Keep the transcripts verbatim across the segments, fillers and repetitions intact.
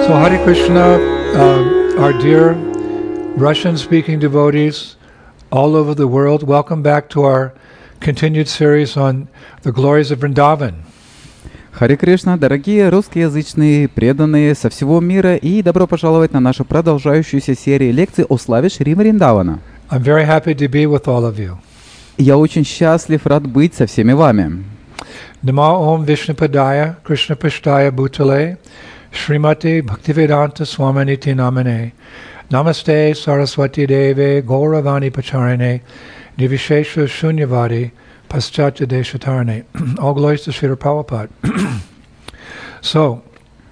So Hare Krishna, uh, our dear Russian-speaking devotees all over the world, welcome back to our continued series on the glories of Vrindavan. Харе Кришна, дорогие русскоязычные преданные со всего мира, и добро пожаловать на нашу продолжающуюся серию лекций о славе Шри Вриндавана. I'm very happy to be with all of you. Я очень счастлив, рад быть со всеми вами. Namo Om Vishnupadaya Krishna Pashtaya Bhutale Srimati Bhaktivedanta Swaminiti Namane Namaste Saraswati Deve Gauravani Pacharine Nivishesha Shunyavadi Paschatya Deshatarne. All glories to Srila Prabhupada. So,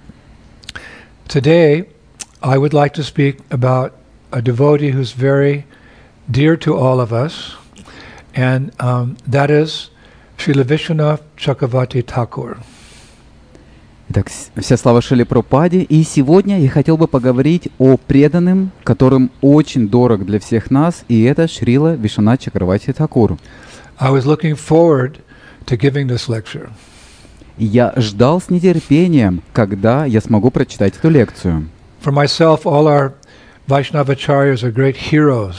today I would like to speak about a devotee who's very dear to all of us, and um, that is Srila Vishwanath Chakravarti Thakur. Итак, вся слава Шриле Прабхупаде, и сегодня я хотел бы поговорить о преданном, которым очень дорог для всех нас, и это Шрила Вишванат Чакраварти Thakura. I was looking forward to giving this lecture. Я ждал с нетерпением, когда я смогу прочитать эту лекцию. For myself, all our Vaishnavacharyas are great heroes.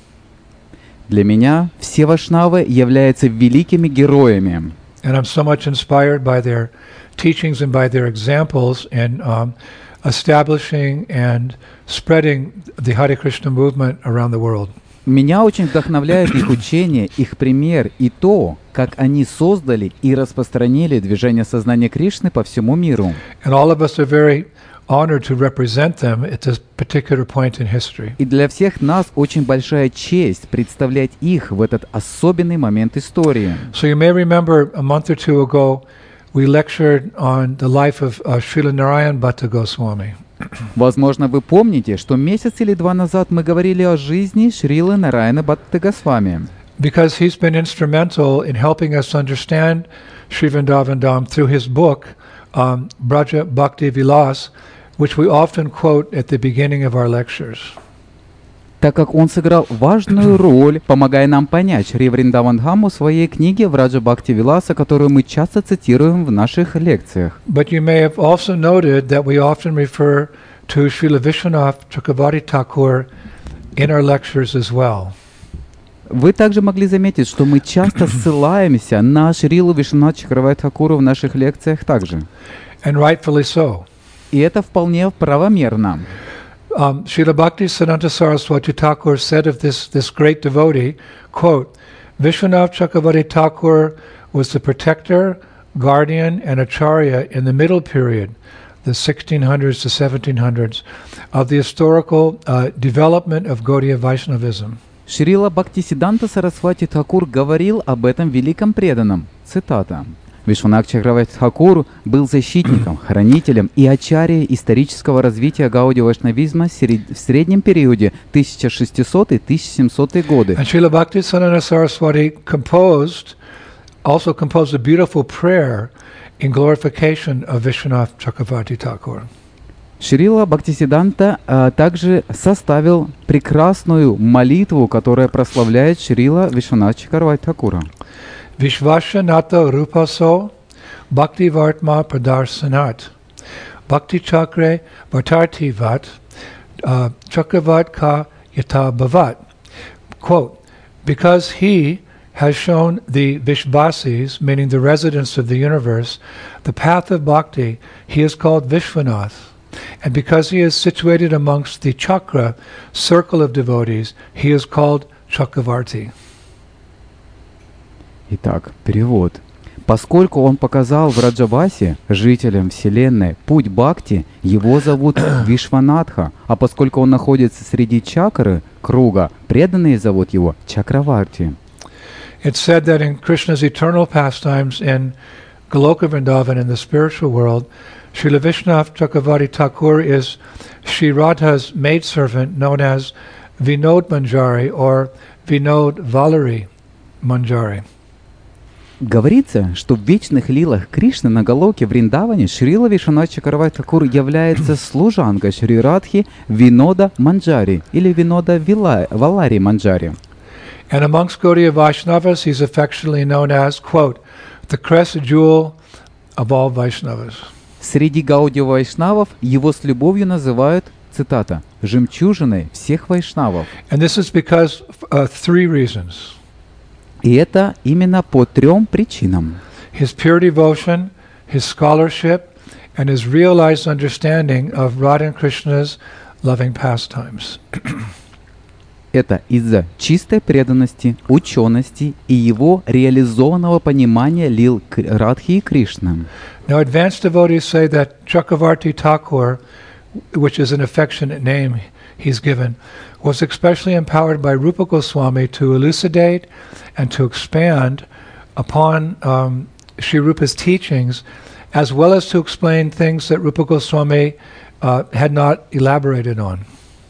Для меня все вайшнавы являются великими героями. And I'm so much inspired by their teachings and by their examples in um, establishing and spreading the Hare Krishna movement around the world. Меня очень вдохновляет их учение, их пример и то, как они создали и распространили движение сознания Кришны по всему миру. And all of us are very honored to represent them at this particular point in history. И для всех нас очень большая честь представлять их в этот особенный момент истории. So you may remember a month or two ago we lectured on the life of uh, Srila Narayan Bhatta Goswami. Возможно, вы помните, что месяц или два назад мы говорили о жизни Шрилы Нараяна Бхатта Госвами. Because he's been instrumental in helping us understand Sri Vrindavan Dham through his book, um, Braja Bhakti Vilas, which we often quote at the beginning of our lectures. Так как он сыграл важную роль, помогая нам понять Шри Вриндаван Дхаму в своей книге Враджа Бхакти Виласа, которую мы часто цитируем в наших лекциях. But you may have also noted that we often refer to Srila Vishwanath Chakravarti Thakur in our lectures as well. Вы также могли заметить, что мы часто ссылаемся на Шрилу Вишванат Чакраварти Thakura в наших лекциях также. And rightfully so. И это вполне правомерно. Um, Srila Bhaktisiddhanta Saraswati Thakur said of this, this great devotee, quote, Vishwanath Chakravarti Thakur was the protector, guardian, and acharya in the middle period, the sixteen hundreds to seventeen hundreds, of the historical uh, development of Gaudiya Vaishnavism. Шрила Бхактисиддханта Сарасвати Thakur говорил об этом великом преданном. Цитата. Вишванат Чакраварти Thakur был защитником, хранителем и ачарьей исторического развития гаудия вайшнавизма в среднем периоде тысяча шестисотые — тысяча семисотые годы. And Srila Bhaktisiddhanta Saraswati composed, also composed a beautiful prayer in glorification of Vishwanath Chakravarti Thakur. Шрила Бхактисиддханта а, также составил прекрасную молитву, которая прославляет Шрила Вишванат Чакраварти Thakura. Vishvashanata Rupaso Bhakti Vartma Pradarsanat Bhakti Chakre Vartarti Vat uh, Chakravat Ka Yata Bhavat. Quote, because he has shown the Vishvasis, meaning the residents of the universe, the path of bhakti, he is called Vishwanath. And because he is situated amongst the chakra, circle of devotees, he is called Chakravarti. Итак, перевод. Поскольку он показал в Раджавасе, жителям Вселенной, путь Бхакти, его зовут Вишванатха, а поскольку он находится среди чакры, круга, преданные зовут его Чакраварти. It's said that in Krishna's eternal pastimes in Goloka Vrindavan in the spiritual world, Srila Vishwanath Chakravarti Thakur is Sri Radha's maidservant known as Vinod Manjari or Vinod Valari Manjari. Говорится, что в вечных лилах Кришны на Галоке в Вриндаване Шрила Вишванат Чакраварти Thakura является служанкой Шри Радхи Винода Манджари или Винода Валари Манджари. And amongst Gaudiya Vaishnavas, he's affectionately known as, quote, the crest jewel of all Vaishnavas. Среди гаудио-вайшнавов его с любовью называют, цитата, «жемчужиной всех вайшнавов». And this is because uh, three reasons. И это именно по трем причинам. His pure devotion, his scholarship, and his realized understanding of Radha and Krishna's loving pastimes. Это из-за чистой преданности, учености и его реализованного понимания лил Радхи и Кришны. Now, advanced devotees say that Chakravarti Thakur, which is an affectionate name he's given, was especially empowered by Rupa Goswami to elucidate and to expand upon um, Sri Rupa's teachings, as well as to explain things that Rupa Goswami uh, had not elaborated on.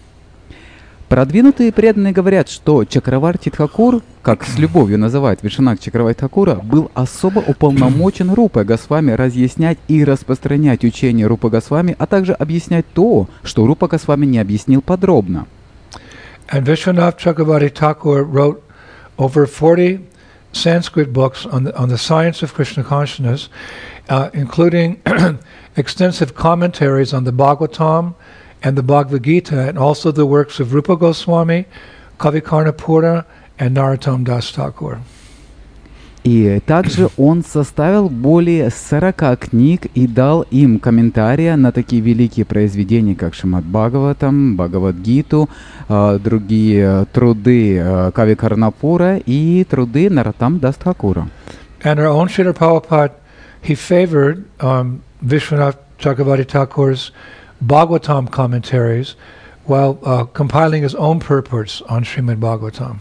Продвинутые преданные говорят, что Чакраварти Тхакур, как с любовью называют Вишванатха Чакраварти Тхакура, был особо уполномочен Рупой Госвами разъяснять и распространять учение Рупы Госвами, а также объяснять то, что Рупа Госвами не объяснил подробно. And Vishwanath Chakravarti Thakur wrote over forty Sanskrit books on the, on the science of Krishna consciousness, uh, including extensive commentaries on the Bhagavatam and the Bhagavad Gita, and also the works of Rupa Goswami, Kavikarnapura, and Narottam Das Thakur. И также он составил более сорока книг и дал им комментарии на такие великие произведения, как Шримад Бхагаватам, Бхагавад-гиту, э, другие труды э, Кави Карнапура и труды Нароттам Дас Тхакура. And our own Srila Prabhupada, he favored um, Vishwanath Chakravarti Thakur's Bhagavatam commentaries while uh, compiling his own purports on Srimad Bhagavatam.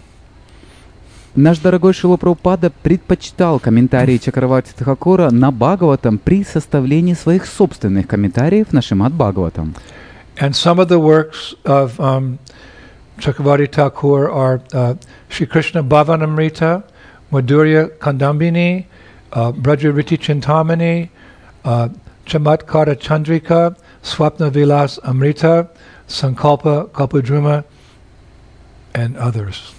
Наш дорогой Шрила Прабхупада предпочитал комментарии Чакраварти Тхакура на Бхагаватам при составлении своих собственных комментариев на Шримад Бхагаватам. And some of the works of um, Chakravarti Thakur are uh, Shri Krishna Bhavanamrita, Madhurya Kandambini, uh, Brajariti Chintamani, uh, Chamatkara Chandrika, Swapna Vilas Amrita, Sankalpa Kalpadruma, and others.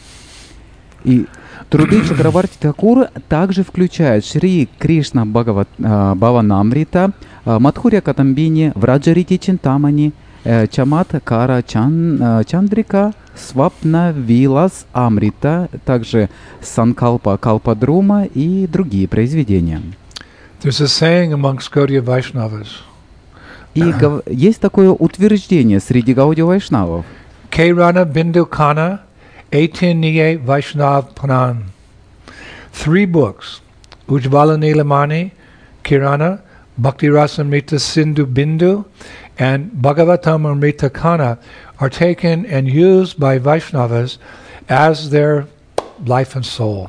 И труды Чакраварти Тхакура также включают Шри Кришна Бхагават, э, Бхаванамрита, э, Мадхурья Катамбини, Враджарити Чинтамани, э, Чамат Кара Чан, э, Чандрика, Свапна Вилас Амрита, также Санкалпа Калпадрума и другие произведения. There's a saying amongst Gaudiya Vaishnavas. И гов- есть такое утверждение среди Гаудия Вайшнавов. Kairana Bindu Kana Aitiniye Vaishnav Panan. Three books, Ujvala Nilamani, Kirana, Bhakti Rasamrita Sindhu Bindu, and Bhagavatam Amrita Kana are taken and used by Vaishnavas as their life and soul.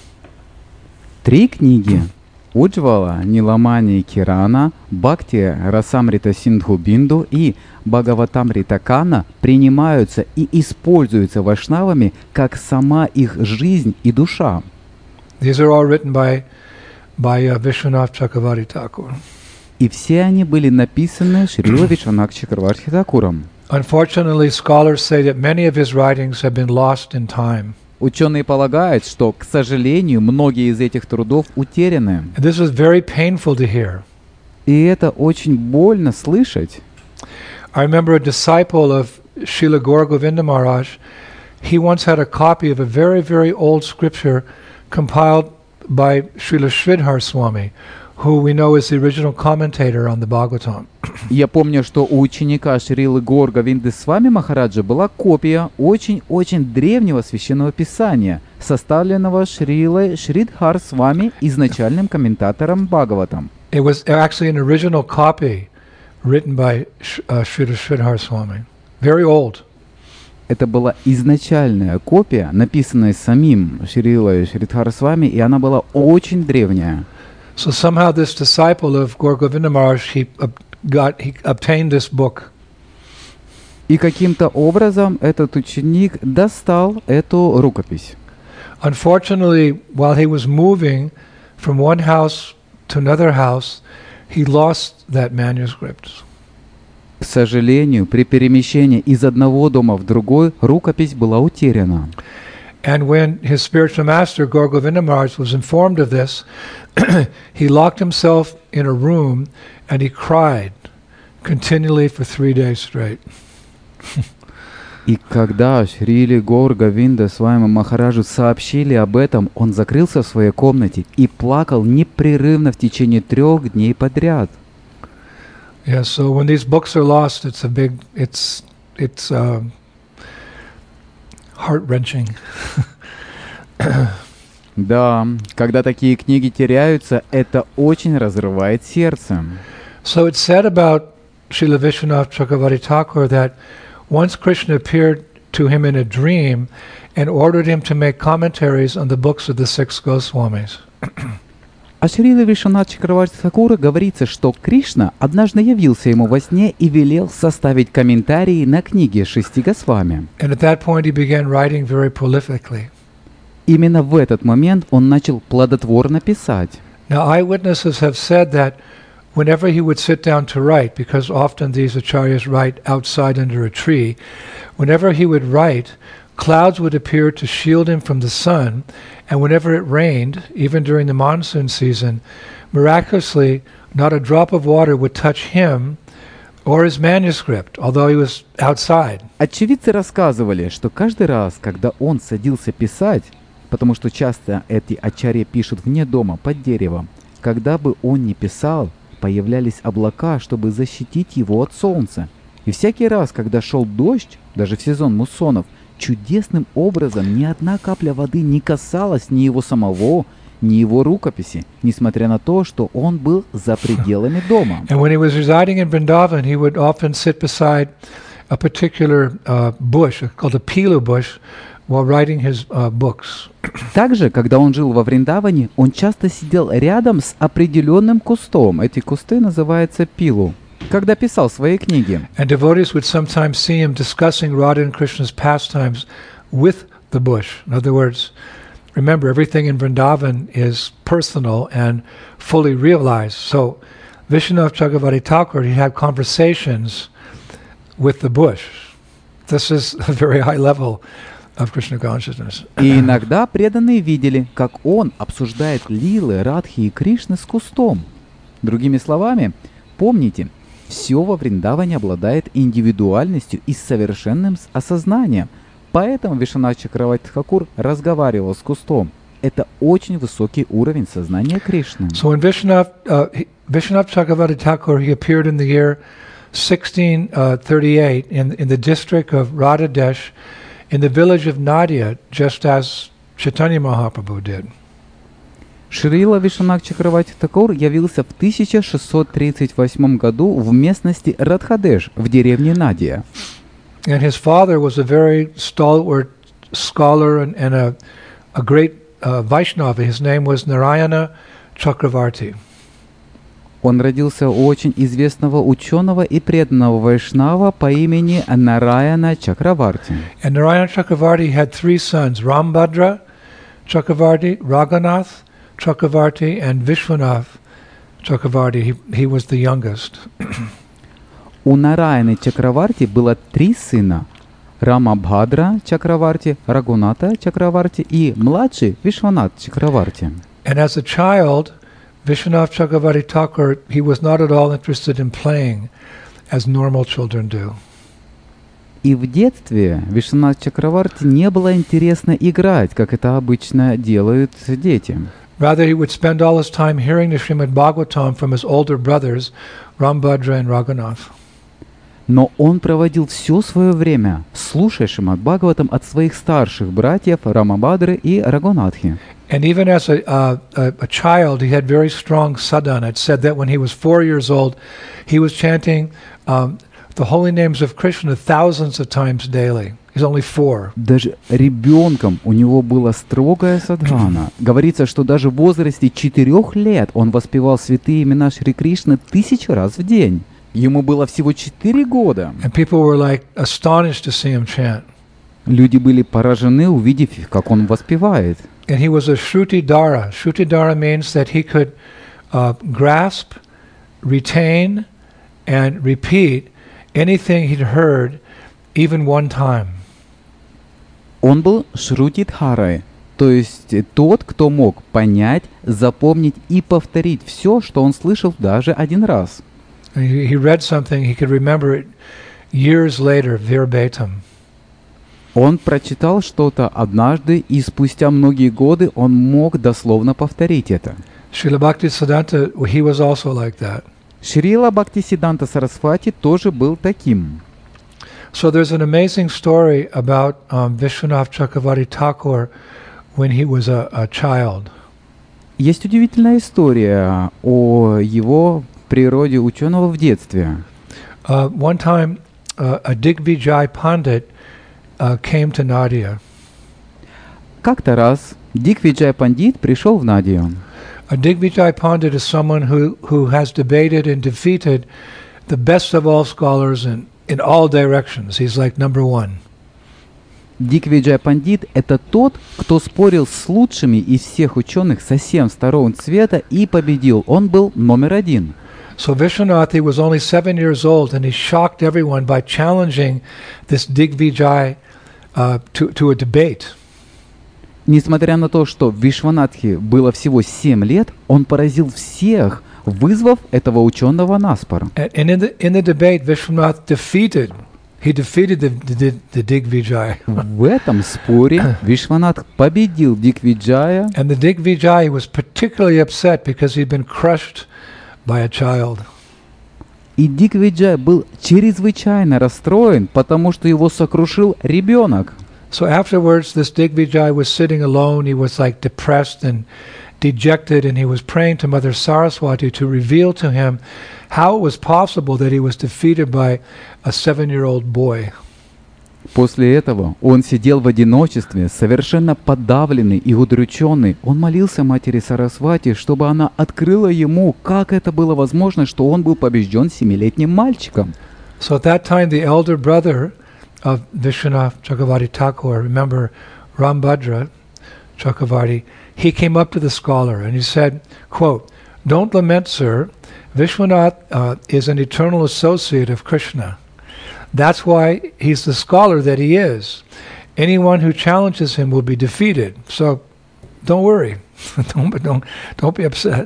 Три книги Уджвала, Ниламани Кирана, Бхакти Расамрита Синдху Бинду и Бхагаватамрита Кана принимаются и используются вайшнавами как сама их жизнь и душа. These are all written by, by uh, Vishwanath Chakravarti Thakur. И все они были написаны Шрила Вишванатха Чакраварти Тхакуром. Unfortunately, scholars say that many of his writings have been lost in time. Ученые полагают, что, к сожалению, многие из этих трудов утеряны. And this is very painful to hear. И это очень больно слышать. I remember a disciple of Srila Gaura Govinda Maharaj. He once had a copy of a very, very old scripture compiled by Srila Sridhar Swami, who we know is the original commentator on the Bhagavatam. Я помню, что у ученика Шрилы Гаур Говинды Свами Махараджа была копия очень-очень древнего священного писания, составленного Шрилой Шридхар Свами, изначальным комментатором Бхагаватам. It was actually an original copy written by uh, Srila Sridhar Swami. Very old. Это была изначальная копия, написанная самим Шрилой Шридхар Свами, и она была очень древняя. So somehow this disciple of Gaura Govinda Maharaj, he uh, got, he obtained this book. И каким-то образом этот ученик достал эту рукопись. Unfortunately, while he was moving from one house to another house, he lost that manuscript. К сожалению, при перемещении из одного дома в другой рукопись была утеряна. And when his spiritual master, Gaur Govinda Maharaj, was informed of this, he locked himself in a room and he cried continually for three days straight. И когда Шрили Гаур Говинда Свами Махараджу сообщили об этом, он закрылся в своей комнате и плакал непрерывно в течение трех дней подряд. Yeah, so when these books are lost, it's a big, it's, it's uh, heart-wrenching. Да, когда такие книги теряются, это очень разрывает сердце. So it's said about Srila Vishwanath Chakravarti Thakur that once Krishna appeared to him in a dream and ordered him to make commentaries on the books of the six Goswamis. О Шриле Вишванат Чакраварти Тхакура говорится, что Кришна однажды явился ему во сне и велел составить комментарии на книги шести Госвами. And at that point he began writing very prolifically. Именно в этот момент он начал плодотворно писать. Now eyewitnesses have said that whenever he would sit down to write, because often these acharyas write outside under a tree, whenever he would write, clouds would appear to shield him from the sun, and whenever it rained, even during the monsoon season, miraculously not a drop of water would touch him or his manuscript, although he was outside. Очевидцы рассказывали, что каждый раз, когда он садился писать, потому что часто эти ачарьи пишут вне дома, под деревом, когда бы он ни писал, появлялись облака, чтобы защитить его от солнца. И всякий раз, когда шел дождь, даже в сезон муссонов, чудесным образом ни одна капля воды не касалась ни его самого, ни его рукописи, несмотря на то, что он был за пределами дома. And when he was residing in Vrindavan, he would often sit beside a particular uh, bush called a pilu bush while writing his uh, books. Также, когда он жил во Вриндаване, он часто сидел рядом с определенным кустом. Эти кусты называются пилу, когда писал свои книги. And devotees would sometimes see him discussing Radha and Krishna's pastimes with the bush. In other words, remember, everything in Vrindavan is personal and fully realized. So Vishwanath Chakravarti Thakur, he had conversations with the bush. This is a very high level of Krishna consciousness. И иногда преданные видели, как он обсуждает лилы, радхи и Кришны с кустом. Другими словами, помните, все во Вриндаване обладает индивидуальностью и совершенным осознанием. Поэтому Вишванат Чакраварти Тхакур разговаривал с кустом. Это очень высокий уровень сознания Кришны. So when Vishwanath, uh, he, Vishwanath Chakravarti Thakur, he appeared in the year sixteen thirty-eight in, in the district of Radhadesh, in the village of Nadia, just as Chaitanya Mahaprabhu did. Шрила Вишванат Чакраварти Тхакур явился в тысяча шестьсот тридцать восьмом году в местности Радхадеш, в деревне Надия. And his father was a very stalwart scholar and, and a, a great uh, Vaishnava. His name was Narayana Chakravarti. Он родился у очень известного ученого и преданного вайшнава по имени Нараяна Чакраварти. And Narayana Chakravarti had three sons, Rambhadra Chakravarti, Raghunath Chakravarti, and Vishwanath Chakravarti. He, he was the youngest. У Нараяны Чакраварти было три сына. Рамабхадра Чакраварти, Рагуната Чакраварти и младший Вишванат Чакраварти. And as a child, Vishwanath Chakravarti Thakur, he was not at all interested in playing as normal children do. И в детстве Вишванат Чакраварти не было интересно играть, как это обычно делают дети. Rather, he would spend all his time hearing the Srimad Bhagavatam from his older brothers, Rambhadra and Raghunath. Но он проводил все свое время, слушая Шримад Бхагаватам от своих старших братьев Рамабхадры и Рагунатхи. And even as a, uh, a, a child, he had very strong sadhana. It said that when he was four years old, he was chanting um, the holy names of Krishna thousands of times daily. He's only four. Даже ребенком у него была строгая садхана. Говорится, что даже в возрасте четырех лет он воспевал святые имена Шри Кришны тысячу раз в день. Ему было всего четыре года. And people were like astonished to see him chant. Люди были поражены, увидев, как он воспевает. And he was a Shrutidara. Shrutidara means that he could uh, grasp, retain, and repeat anything he'd heard even one time. Он был Шрутидхарой, то есть тот, кто мог понять, запомнить и повторить все, что он слышал даже один раз. He, he read something, he could remember it years later verbatim. Он прочитал что-то однажды, и спустя многие годы он мог дословно повторить это. Srila Bhaktisiddhanta, he was also like that. Шрила Бхактисиддханта Сарасвати тоже был таким. So there's an amazing story about um, Vishwanath Chakravarti Thakur when he was a, a child. Есть удивительная история о его природе ученого в детстве. Uh, one time, uh, a Digvijay Pandit uh, came to Nadia. Как-то раз Дигвиджай Пандит пришел в Надию. A Digvijay Pandit is someone who, who has debated and defeated the best of all scholars in, in all directions. He's like number one. Дигвиджай Пандит — это тот, кто спорил с лучшими из всех ученых со всем сторон света и победил. Он был номер один. So Vishwanath, he was only seven years old, and he shocked everyone by challenging this Digvijay uh, to, to a debate. Несмотря на то, что Вишванатхе было всего семь лет, он поразил всех, вызвав этого ученого на спор. And, and in the in the debate, Vishwanath defeated. He defeated the the, the Digvijay. В этом споре Вишванат победил Дигвиджая. And the Digvijay was particularly upset because he'd been crushed by a child. И Дигвиджай был чрезвычайно расстроен, потому что его сокрушил ребенок. So afterwards, this Digvijay was sitting alone. He was like depressed and dejected, and he was praying to Mother Saraswati to reveal to him how it was possible that he was defeated by a seven-year-old boy. После этого он сидел в одиночестве, совершенно подавленный и удрученный. Он молился матери Сарасвати, чтобы она открыла ему, как это было возможно, что он был побежден семилетним мальчиком. So at that time, the elder brother of Vishwanath Chakravarti Thakur, remember Rambhadra Chakravarti, he came up to the scholar and he said, quote, "Don't lament, sir. Vishwanath uh, is an eternal associate of Krishna. That's why he's the scholar that he is. Anyone who challenges him will be defeated. So don't worry. don't, don't, don't be upset."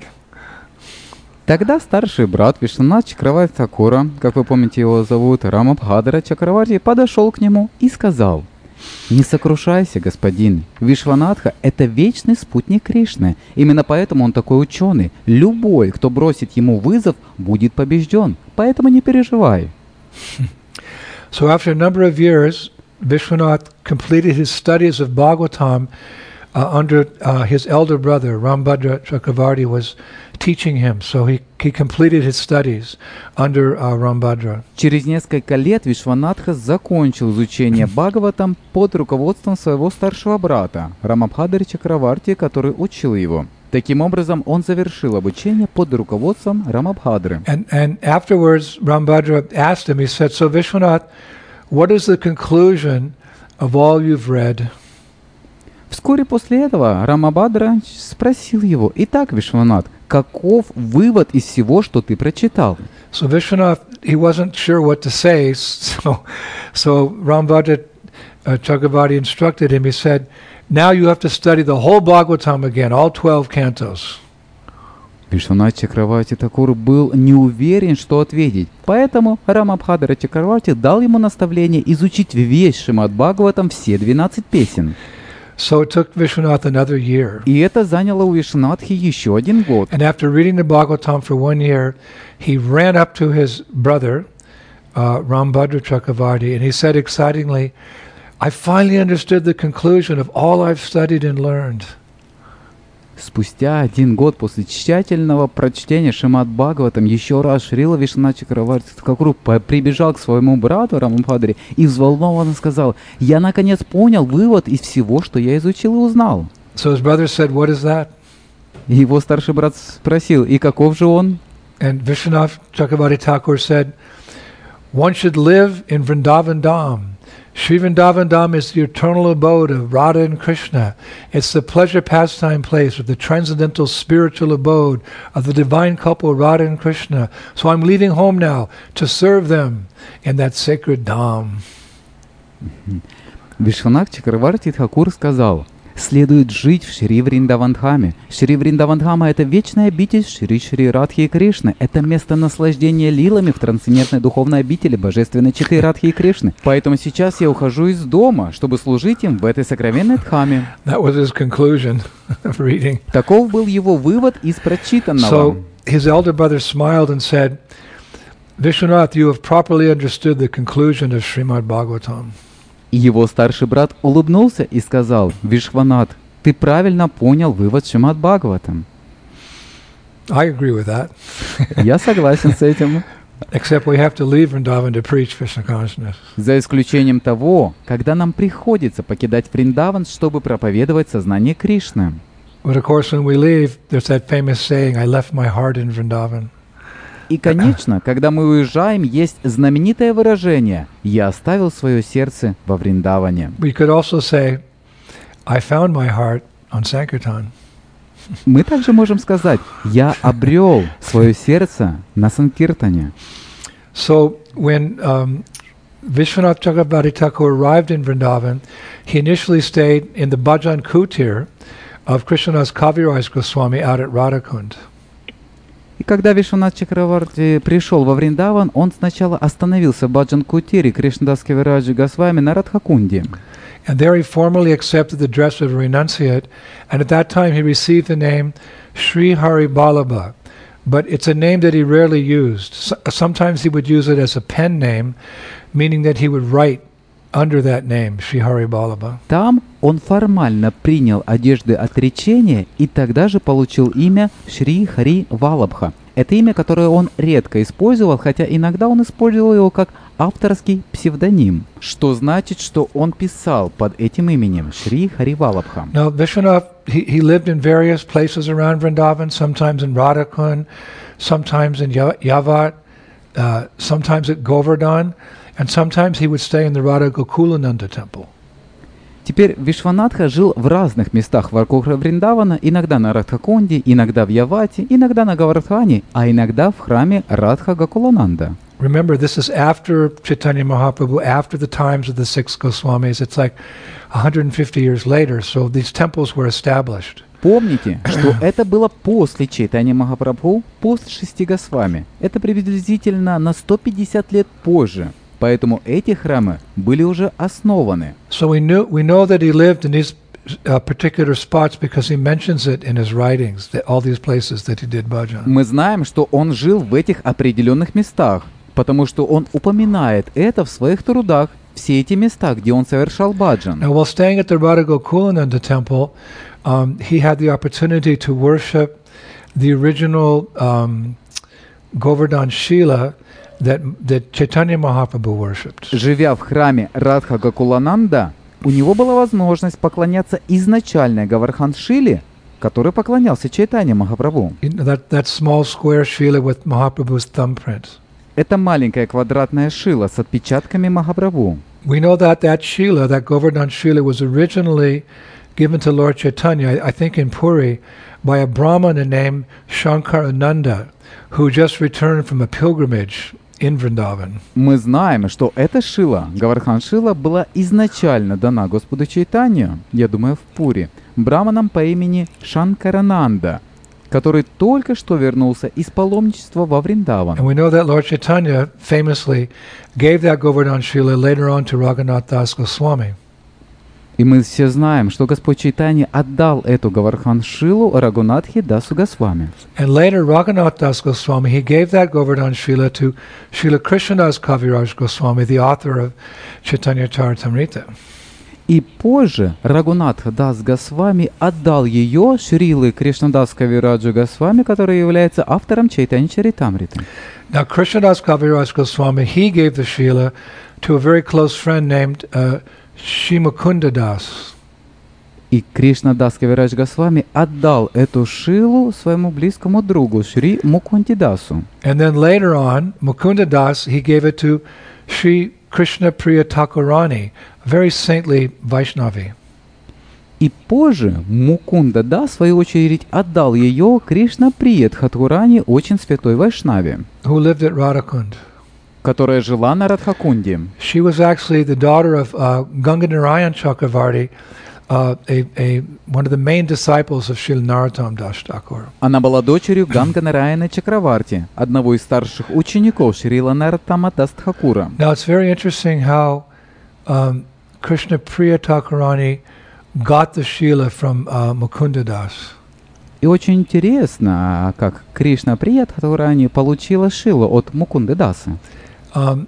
Тогда старший брат Вишванат Чакраварти Тхакура, как вы помните, его зовут Рамабхадра Чакраварти, подошел к нему и сказал: «Не сокрушайся, господин. Вишванатха — это вечный спутник Кришны. Именно поэтому он такой ученый. Любой, кто бросит ему вызов, будет побежден. Поэтому не переживай». So after a number of years, Vishwanath completed his studies of Bhagavatam uh, under uh, his elder brother, Rambhadra Chakravarti, was teaching him. So he, he completed his studies under uh, Rambhadra. Через несколько лет Вишванатха закончил изучение Бхагаватам под руководством своего старшего брата, Рамабхадри Чакраварти, который учил его. Таким образом, он завершил обучение под руководством Рамабхадры. And, and afterwards, Rambhadra asked him, he said, "So Vishwanath, what is the conclusion of all you've read?" Вскоре после этого Рамабхадра спросил его: «Итак, Вишванат, каков вывод из всего, что ты прочитал?» So Vishwanath, he wasn't sure what to say, so, so Rambhadra uh, Chakravarti instructed him, he said, "Now you have to study the whole Bhagavatam again, all twelve cantos." Вишванат Чакраварти Тхакур был не уверен, что ответить, поэтому Рамабхадра Чакраварти дал ему наставление изучить весь Шримад Бхагаватам, все двенадцать песен. So it took Vishwanath another year. И это заняло у Вишванатхи еще один год. And after reading the Bhagavatam for one year, he ran up to his brother, uh, Rambhadra Chakravarti, and he said excitingly, "I finally understood the conclusion of all I've studied and learned." Спустя один год после тщательного прочтения Шримад Бхагаватам еще раз Шрила Вишванат Чакраварти Тхакур прибежал к своему брату Рамабхадре и взволнованно сказал: «Я наконец понял вывод из всего, что я изучил и узнал». So his brother said, "What is that?" И его старший брат спросил: «И каков же он?» And Vishwanath Chakravarti Thakur said, "One should live in Vrindavan Dham. Sri Vrindavan Dham is the eternal abode of Radha and Krishna. It's the pleasure pastime place of the transcendental spiritual abode of the divine couple Radha and Krishna. So I'm leaving home now to serve them in that sacred Dham." Вишванат Чакраварти Тхакур сказал: следует жить в Шри Вриндавандхаме. Шри Вриндавандхама — это вечная обитель Шри Шри Радхи и Кришны. Это место наслаждения лилами в трансцендентной духовной обители божественной читы Радхи и Кришны. Поэтому сейчас я ухожу из дома, чтобы служить им в этой сокровенной дхаме. That was his conclusion of reading. Таков был его вывод из прочитанного. So his elder brother smiled and said, Vishwanath, you have properly understood the conclusion of Srimad Bhagavatam. И его старший брат улыбнулся и сказал: Вишванат, ты правильно понял вывод Шримад Бхагаватам. I agree with that. Я согласен с этим. Except we have to leave Vrindavan to preach Krishna consciousness. За исключением того, когда нам приходится покидать Вриндаван, чтобы проповедовать сознание Кришны. But of course, when we leave, there's that famous saying, I left my heart in Vrindavan. И, конечно, когда мы уезжаем, есть знаменитое выражение: «Я оставил свое сердце во Вриндаване». We could also say, I found my heart on Sankirtan. Мы также можем сказать: «Я обрел свое сердце на Санкиртане». So when um, Vishwanath Chakravarti Thakur arrived in Vrindavan, he initially stayed in the Bhajan Kutir of Krishnadas Kaviraj Goswami out at Radhakund. И когда Вишванат Чакраварти пришел во Вриндаван, он сначала остановился в Баджан-Кутире Кришнадас Кавираджи Госвами на Радхакунде. And there he formally accepted the dress of a renunciate, and at that time he received the name Sri Hari Ballabha. But it's a name that he rarely used. So, sometimes he would use it as a pen name, meaning that he would write under that name, Sri Hari Ballabha. Там он формально принял одежды отречения и тогда же получил имя Шри Хари Валабха. Это имя, которое он редко использовал, хотя иногда он использовал его как авторский псевдоним, что значит, что он писал под этим именем Шри Хари Валабха. Now, Vishwanath, he, he lived in various places around Vrindavan, sometimes in Radhakund, sometimes in Yavat, uh, sometimes at Govardhan, and sometimes he would stay in the Radha Gokulananda temple. Теперь Вишванатха жил в разных местах вокруг Вриндавана, иногда на Радхакунде, иногда в Явате, иногда на Гавардхане, а иногда в храме Радха Гокулананда. Remember, this is after Chaitanya Mahaprabhu, after the times of the six Goswamis. It's like one hundred fifty years later, so these temples were established. Помните, что это было после Чайтанья Махапрабху, после шести Госвами. Это приблизительно на сто пятьдесят лет позже. Поэтому эти храмы были уже основаны. So we knew we know that he lived in these uh, particular spots because he mentions it in his writings, that all these places that he did bhajan. Мы знаем, что он жил в этих определенных местах, потому что он упоминает это в своих трудах, все эти места, где он совершал баджан. Now, while staying at the Radha Gokulananda temple, um, he had the opportunity to worship the original um, Govardhan Shila that that Chaitanya Mahaprabhu worshipped. Живя в храме Радха Гокулананда, у него была возможность поклоняться изначальной Гавардхан-шиле, который поклонялся Чайтанья Махапрабху. You know, that that small square Shila with Mahaprabhu's thumbprint. Это маленькая квадратная шила с отпечатками Махапрабху. We know that that Shila, that Govardhan Shila, was originally given to Lord Chaitanya, I, I think in Puri, by a Brahmana named Shankarananda, who just returned from a pilgrimage in Vrindavan. Мы знаем, что эта шила, Гавардхан-шила, была изначально дана Господу Чайтанью, я думаю, в Пури, браманам по имени Шанкарананда, который только что вернулся из паломничества во Вриндаван. And we know that Lord Chaitanya famously gave that Govardhan Shila later on to Raghunath Das Goswami. И мы все знаем, что Господь Чайтанья отдал эту Гавардхан-шилу Рагунатхе Дасу Госвами. And later Raghunath Das Goswami, he gave that Govardhan Shila to Srila Krishnadas Kaviraj Goswami, the author of Chaitanya Charitamrita. И позже Рагунатх Дас Госвами отдал ее Шрилы Кришнадас Кавираджу Госвами, который является автором Чайтанья Чаритамриты. Now Krishnadas Kaviraj Goswami, he gave the Shila to a very close friend named uh, Shimukunda Das. И Кришнадас Кавирадж Госвами отдал эту шилу своему близкому другу Шри Мукундидасу. And then later on, Mukunda Das, he gave it to Sri Krishna Priya Thakurani, a very saintly Vaishnavi. И позже Мукунда Дас, в свою очередь, отдал ее Кришна Прия Тхакурани, очень святой Вайшнаве, who lived at Radhakund. которая жила на Радхакунде. She was actually the daughter of uh, Ganganarayan Chakravarti, uh, a, a, one of the main disciples of Srila Narottam Das Thakur. Она была дочерью Ганга Нараяна Чакраварти, одного из старших учеников Шрила Нароттама Дас Тхакура. Now it's very interesting how um, Krishna Priya Thakurani got the Srila from uh, Mukunda Das. И очень интересно, как Кришна Прия Тхакурани получила Шилу от Мукунды Даса. Um,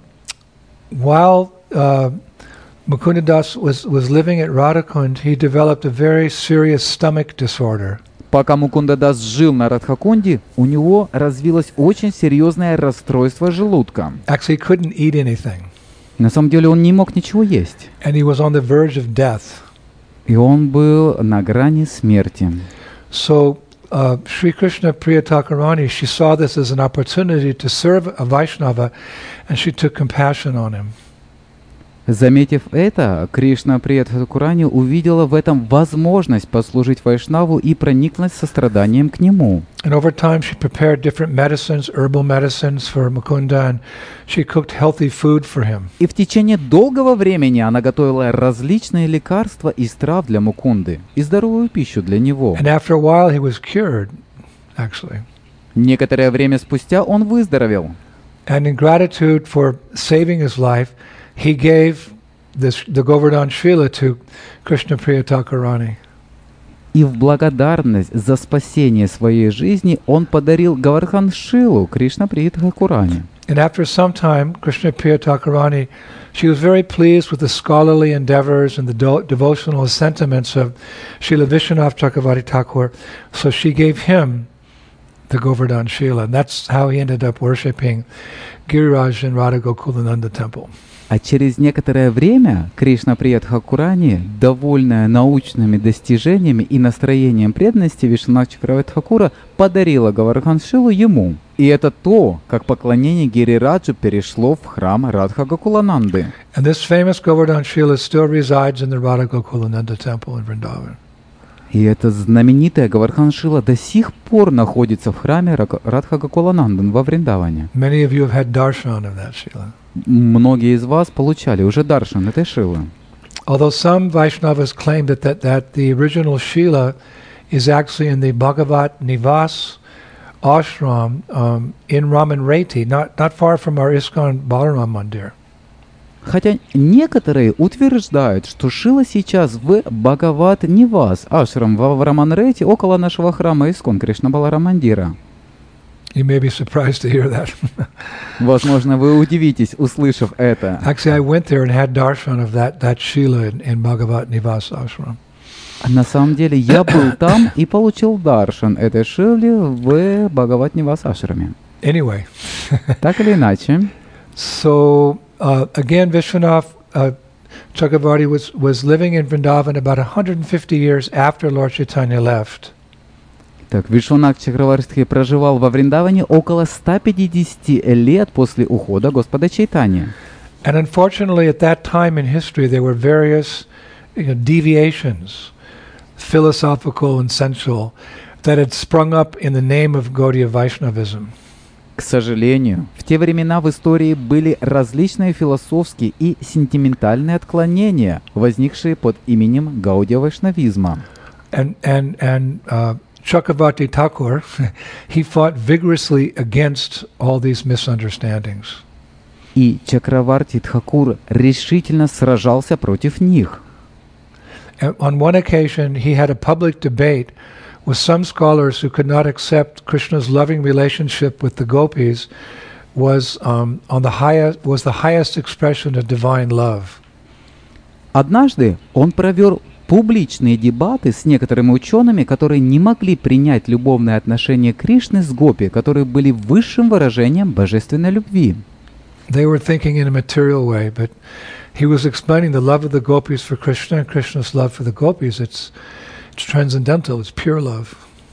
while uh, Mukunda Das was, was living at Radhakund, he developed a very serious stomach disorder. Пока Мукунда Дас жил на Радхакунде, у него развилось очень серьезное расстройство желудка. Actually, he couldn't eat anything. На самом деле он не мог ничего есть. And he was on the verge of death. И он был на грани смерти. So uh, Sri Krishna Priya Thakurani, she saw this as an opportunity to serve a Vaishnava, and she took compassion on him. Заметив это, Кришна Прия Тхакурани увидела в этом возможность послужить Вайшнаву и прониклась состраданием к нему. And over time she prepared different medicines, herbal medicines for Mukunda, and she cooked healthy food for him. И в течение долгого времени она готовила различные лекарства из трав для Мукунды и здоровую пищу для него. And after a while he was cured, actually. Некоторое время спустя он выздоровел. And in gratitude for saving his life, he gave this, the Govardhan Srila to Krishna Priya Thakurani. И в благодарность за спасение своей жизни он подарил Гавардхан Шилу Кришна Прия Тхакурани. And after some time, Krishna Priya Thakurani, she was very pleased with the scholarly endeavors and the do- devotional sentiments of Srila Vishwanath Chakravarti Thakur, so she gave him the Govardhan Srila, and that's how he ended up worshipping Giriraj in Radha Gokulananda temple. А через некоторое время Кришна Прия Тхакурани, довольная научными достижениями и настроением преданности Вишванатха Чакраварти Тхакура, подарила Гавардхан Шилу ему. И это то, как поклонение Гирираджу перешло в храм Радха Гокулананды. And this famous Govardhan Srila still resides in the Radha Gokulananda temple in Vrindavan. И эта знаменитая Гавардхан Шила до сих пор находится в храме Радха Гокуланандан во Вриндаване. Many of you have had darshan of that Srila. Многие из вас получали уже даршан этой Шилы. Although some Vaishnavas claim that, that, that the original Srila is actually in the Bhagavat Nivas ashram um, in Ramanreti, not, not far from our ISKCON Balaram Mandir. Хотя некоторые утверждают, что Шила сейчас в Бхагават Нивас ашрам в Раманрете около нашего храма Искон Кришна Баларам Мандира. You may be surprised to hear that. Возможно, вы удивитесь, услышав это. Actually, I went there and had darshan of that, that Srila in, in Bhagavat Nivas ashram. На самом деле, я был там и получил даршан этой Шилы в Бхагават Нивас ашраме. Anyway. Так или иначе. So, uh, again, Vishwanath uh, Chakravarti was, was living in Vrindavan about one hundred fifty years after Lord Chaitanya left. Так, Вишванатх Чакраварти проживал во Вриндаване около ста пятидесяти лет после ухода Господа Чайтаньи. And unfortunately, at that time in history, there were various you know, deviations, philosophical and sensual, that had sprung up in the name of Gaudiya Vaishnavism. К сожалению, в те времена в истории были различные философские и сентиментальные отклонения, возникшие под именем Гаудия Вайшнавизма. And, and, and, uh, Chakravarti Thakur, he fought vigorously against all these misunderstandings. И Чакраварти Тхакур решительно сражался против них. And on one occasion, he had a public debate with some scholars who could not accept Krishna's loving relationship with the gopis was um, on the highest was the highest expression of divine love. Однажды он провел публичные дебаты с некоторыми учеными, которые не могли принять любовные отношения Кришны с гопи, которые были высшим выражением божественной любви. They were thinking in a material way, but he was explaining the love of the gopis for Krishna and Krishna's love for the gopis. It's, it's transcendental, it's pure love.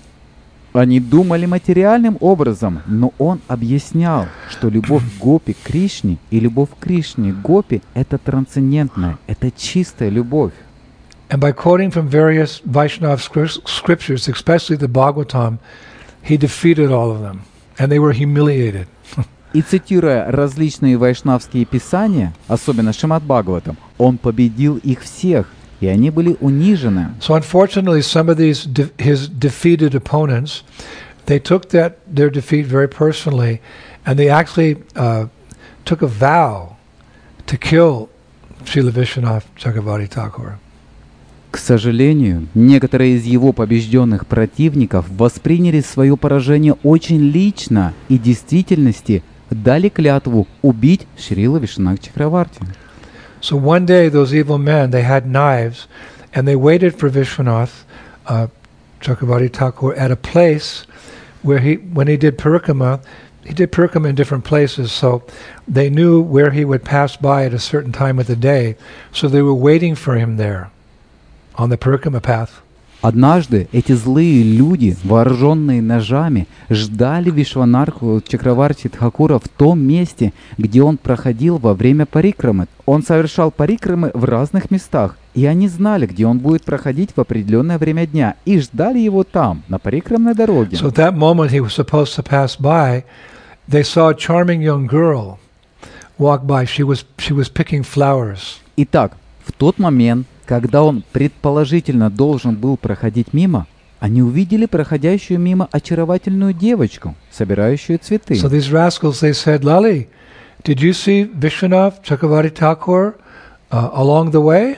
Они думали материальным образом, но он объяснял, что любовь гопи к Кришне и любовь к Кришне к гопи — это трансцендентная, это чистая любовь. And by quoting from various Vaishnava scriptures, especially the Bhagavatam, he defeated all of them, and they were humiliated. И цитируя различные вайшнавские писания, особенно Шримад Бхагаватам, он победил их всех, и они были унижены. So unfortunately, some of these de- his defeated opponents, they took that their defeat very personally, and they actually uh, took a vow to kill Srila Vishwanath Chakravarti Thakur. К сожалению, некоторые из его побежденных противников восприняли свое поражение очень лично и в действительности дали клятву убить Шрила Вишванатха Чакраварти. So one day, those evil men, they had knives, and they waited for Vishwanath uh, Chakravarti Thakur at a place where he, when he did parikrama, he did parikrama in different places, so they knew where he would pass by at a certain time of the day, so they were waiting for him there on the parikrama path. Однажды эти злые люди, вооруженные ножами, ждали Вишванатху Чакраварти Тхакура в том месте, где он проходил во время парикрамы. Он совершал парикрамы в разных местах, и они знали, где он будет проходить в определенное время дня, и ждали его там, на парикрамной дороге. So at that moment he was supposed to pass by, they saw a charming young girl walk by. She was she was picking flowers. Итак, в тот момент, когда он предположительно должен был проходить мимо, они увидели проходящую мимо очаровательную девочку, собирающую цветы. So these rascals, they said, Lali, did you see Vishwanath Chakravarti Thakur uh, along the way?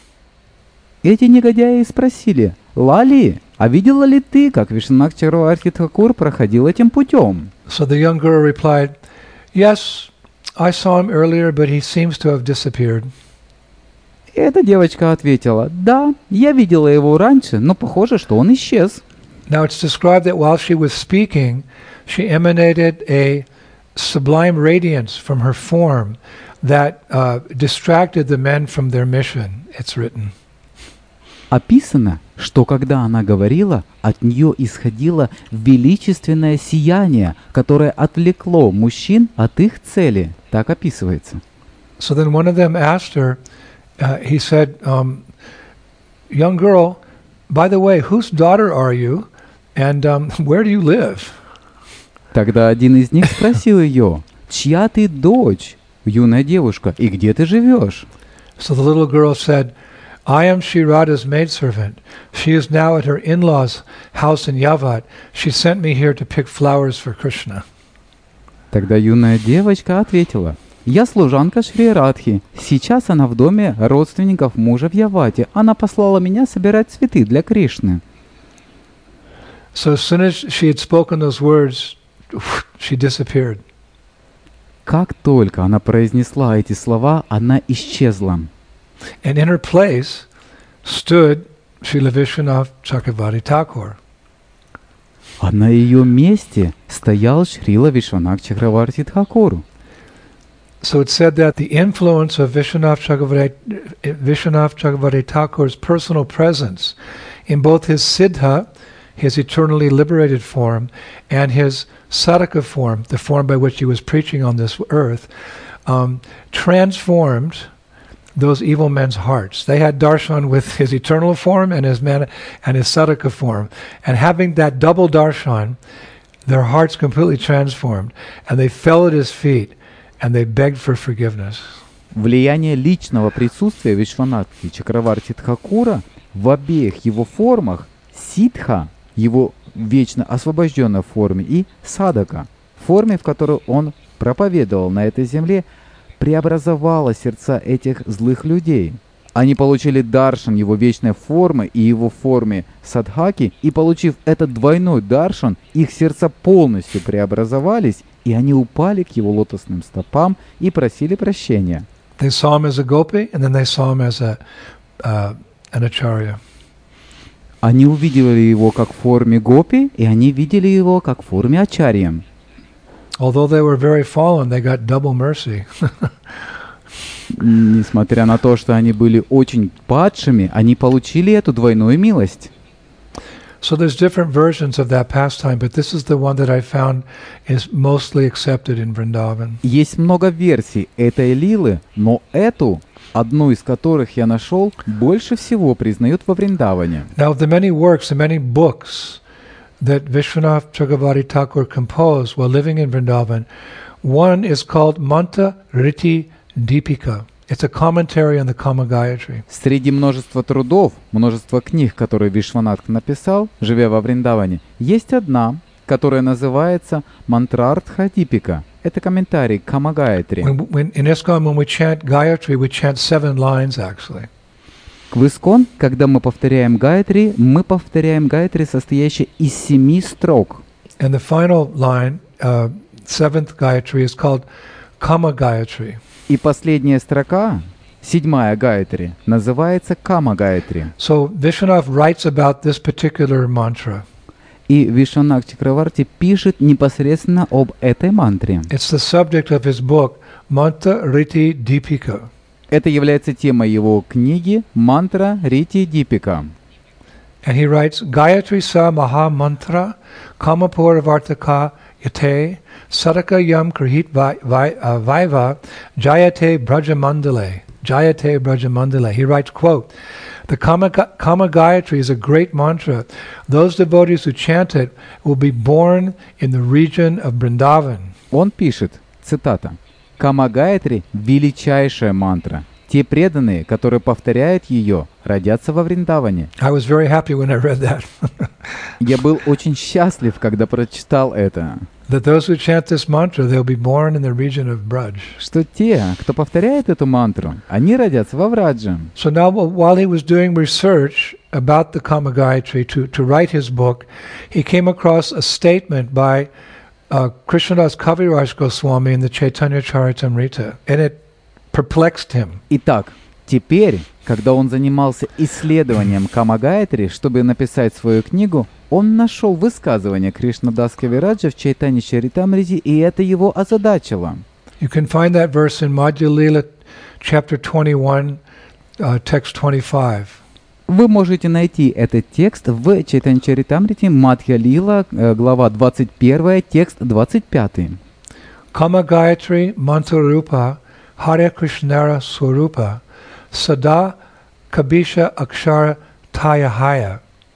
Эти негодяи спросили: «Лали, а видела ли ты, как Вишванатх Чакраварти Тхакур проходил этим путем?» So the young girl replied, yes, I saw him earlier, but he seems to have disappeared. И эта девочка ответила: «Да, я видела его раньше, но похоже, что он исчез». Now it's described that while she was speaking, she emanated a sublime radiance from her form that uh, distracted the men from their mission, it's written. Описано, что когда она говорила, от нее исходило величественное сияние, которое отвлекло мужчин от их цели. Так описывается. So then one of them asked her, uh, he said, um, young girl, by the way, whose daughter are you and um, where do you live? Тогда один из них спросил ее: «Чья ты дочь, юная девушка, и где ты живешь?» So the little girl said, I am Shri Radha's maidservant. She is now at her in-laws' house in Yavat. She sent me here to pick flowers for Krishna. Тогда юная девочка ответила: «Я служанка Шри Радхи. Сейчас она в доме родственников мужа в Явате. Она послала меня собирать цветы для Кришны». So as soon as she had spoken those words, she disappeared. Как только она произнесла эти слова, она исчезла. And in her place stood Srila Vishwanath Chakravarti Thakur. А на ее месте стоял Шрила Вишванатх Чакраварти Тхакур. So it said that the influence of Vishwanath Chakravarti, Vishwanath Chakravarti Thakur's personal presence in both his Siddha, his eternally liberated form, and his Sadhaka form, the form by which he was preaching on this earth, um, transformed those evil men's hearts. They had darshan with his eternal form and his man and his sadhaka form. And having that double darshan, their hearts completely transformed. And they fell at his feet and they begged for forgiveness. Влияние личного присутствия Вишванатхи Чакраварти Тхакура в обеих его формах, ситха, его вечно освобожденной форме, и садака, форме, в которой он проповедовал на этой земле, преобразовало сердца этих злых людей. Они получили даршан его вечной формы и его форме садхаки, и получив этот двойной даршан, их сердца полностью преобразовались, и они упали к его лотосным стопам и просили прощения. They saw him as a gopi, and then they saw him as a, uh, an acharya. Они увидели его как в форме гопи, и они видели его как в форме ачарья. Although they were very fallen, they got double mercy. Несмотря на то, что они были очень падшими, они получили эту двойную милость. So there's different versions of that pastime, but this is the one that I found is mostly accepted in Vrindavan. Есть много версий этой лилы, но эту, одну из которых я нашел, больше всего признают во Вриндаване. Now, of the many works, the many books that Vishwanath Chakravarti Thakur composed while living in Vrindavan, One is called Mantra Riti Deepika. It's a commentary on the Kama Gayatri. Среди множества трудов, множества книг, которые Вишванатх написал, живя во Вриндаване, есть одна, которая называется Мантрартха Дипика. Это комментарий к Кама Гаятри. When, when, in ISKCON, when we chant Gayatri, we chant seven lines actually. В Искон, когда мы повторяем Гаятри, мы повторяем Гаятри, состоящий из семи строк. And the final line, uh, seventh Gayatri, is called Kama Gayatri. И последняя строка, седьмая Гаятри, называется Кама Гаятри. So Vishwanath writes about this particular mantra. И Вишванатх Чакраварти пишет непосредственно об этой мантре. It's the subject of his book, Mantra Riti Deepika. Это является темой его книги «Мантра Рити Дипика». And he writes, Gayatri sa maha mantra kamapur vartaka yate sadaka yam krihit vaiva jayate brajamandale. Jayate brajamandale. He writes, quote, the Kama, Kama Gayatri is a great mantra. Those devotees who chant it will be born in the region of Vrindavan. Он пишет, цитата, «Кама Гаятри – величайшая мантра. Те преданные, которые повторяют ее, родятся во Вриндаване». I was very happy when I read that. Я был очень счастлив, когда прочитал это. That those who chant this mantra, they'll be born in the region of Braj. Что те, кто повторяет эту мантру, они родятся во Врадже. So now, while he was doing research about the Kama Gayatri to, to write his book, he came across a statement by uh, Krishnadas Kaviraj Goswami in the Chaitanya Charitamrita, and it perplexed him. Итак, теперь, когда он занимался исследованием Кама Гаятри, чтобы написать свою книгу, он нашел высказывание Кришнадас Кавираджа в Чайтанья Чаритамрите, и это его озадачило. You can find that verse in Madhya Lila, chapter twenty-one, uh, text twenty-five. Вы можете найти этот текст в Чайтанья Чаритамрите, Мадхья Лила, глава двадцать первая, текст двадцать пятый. Kama Gayatri Mantra Hare Krishnara Swarupa Sada Kabisha Akshara Tayahaya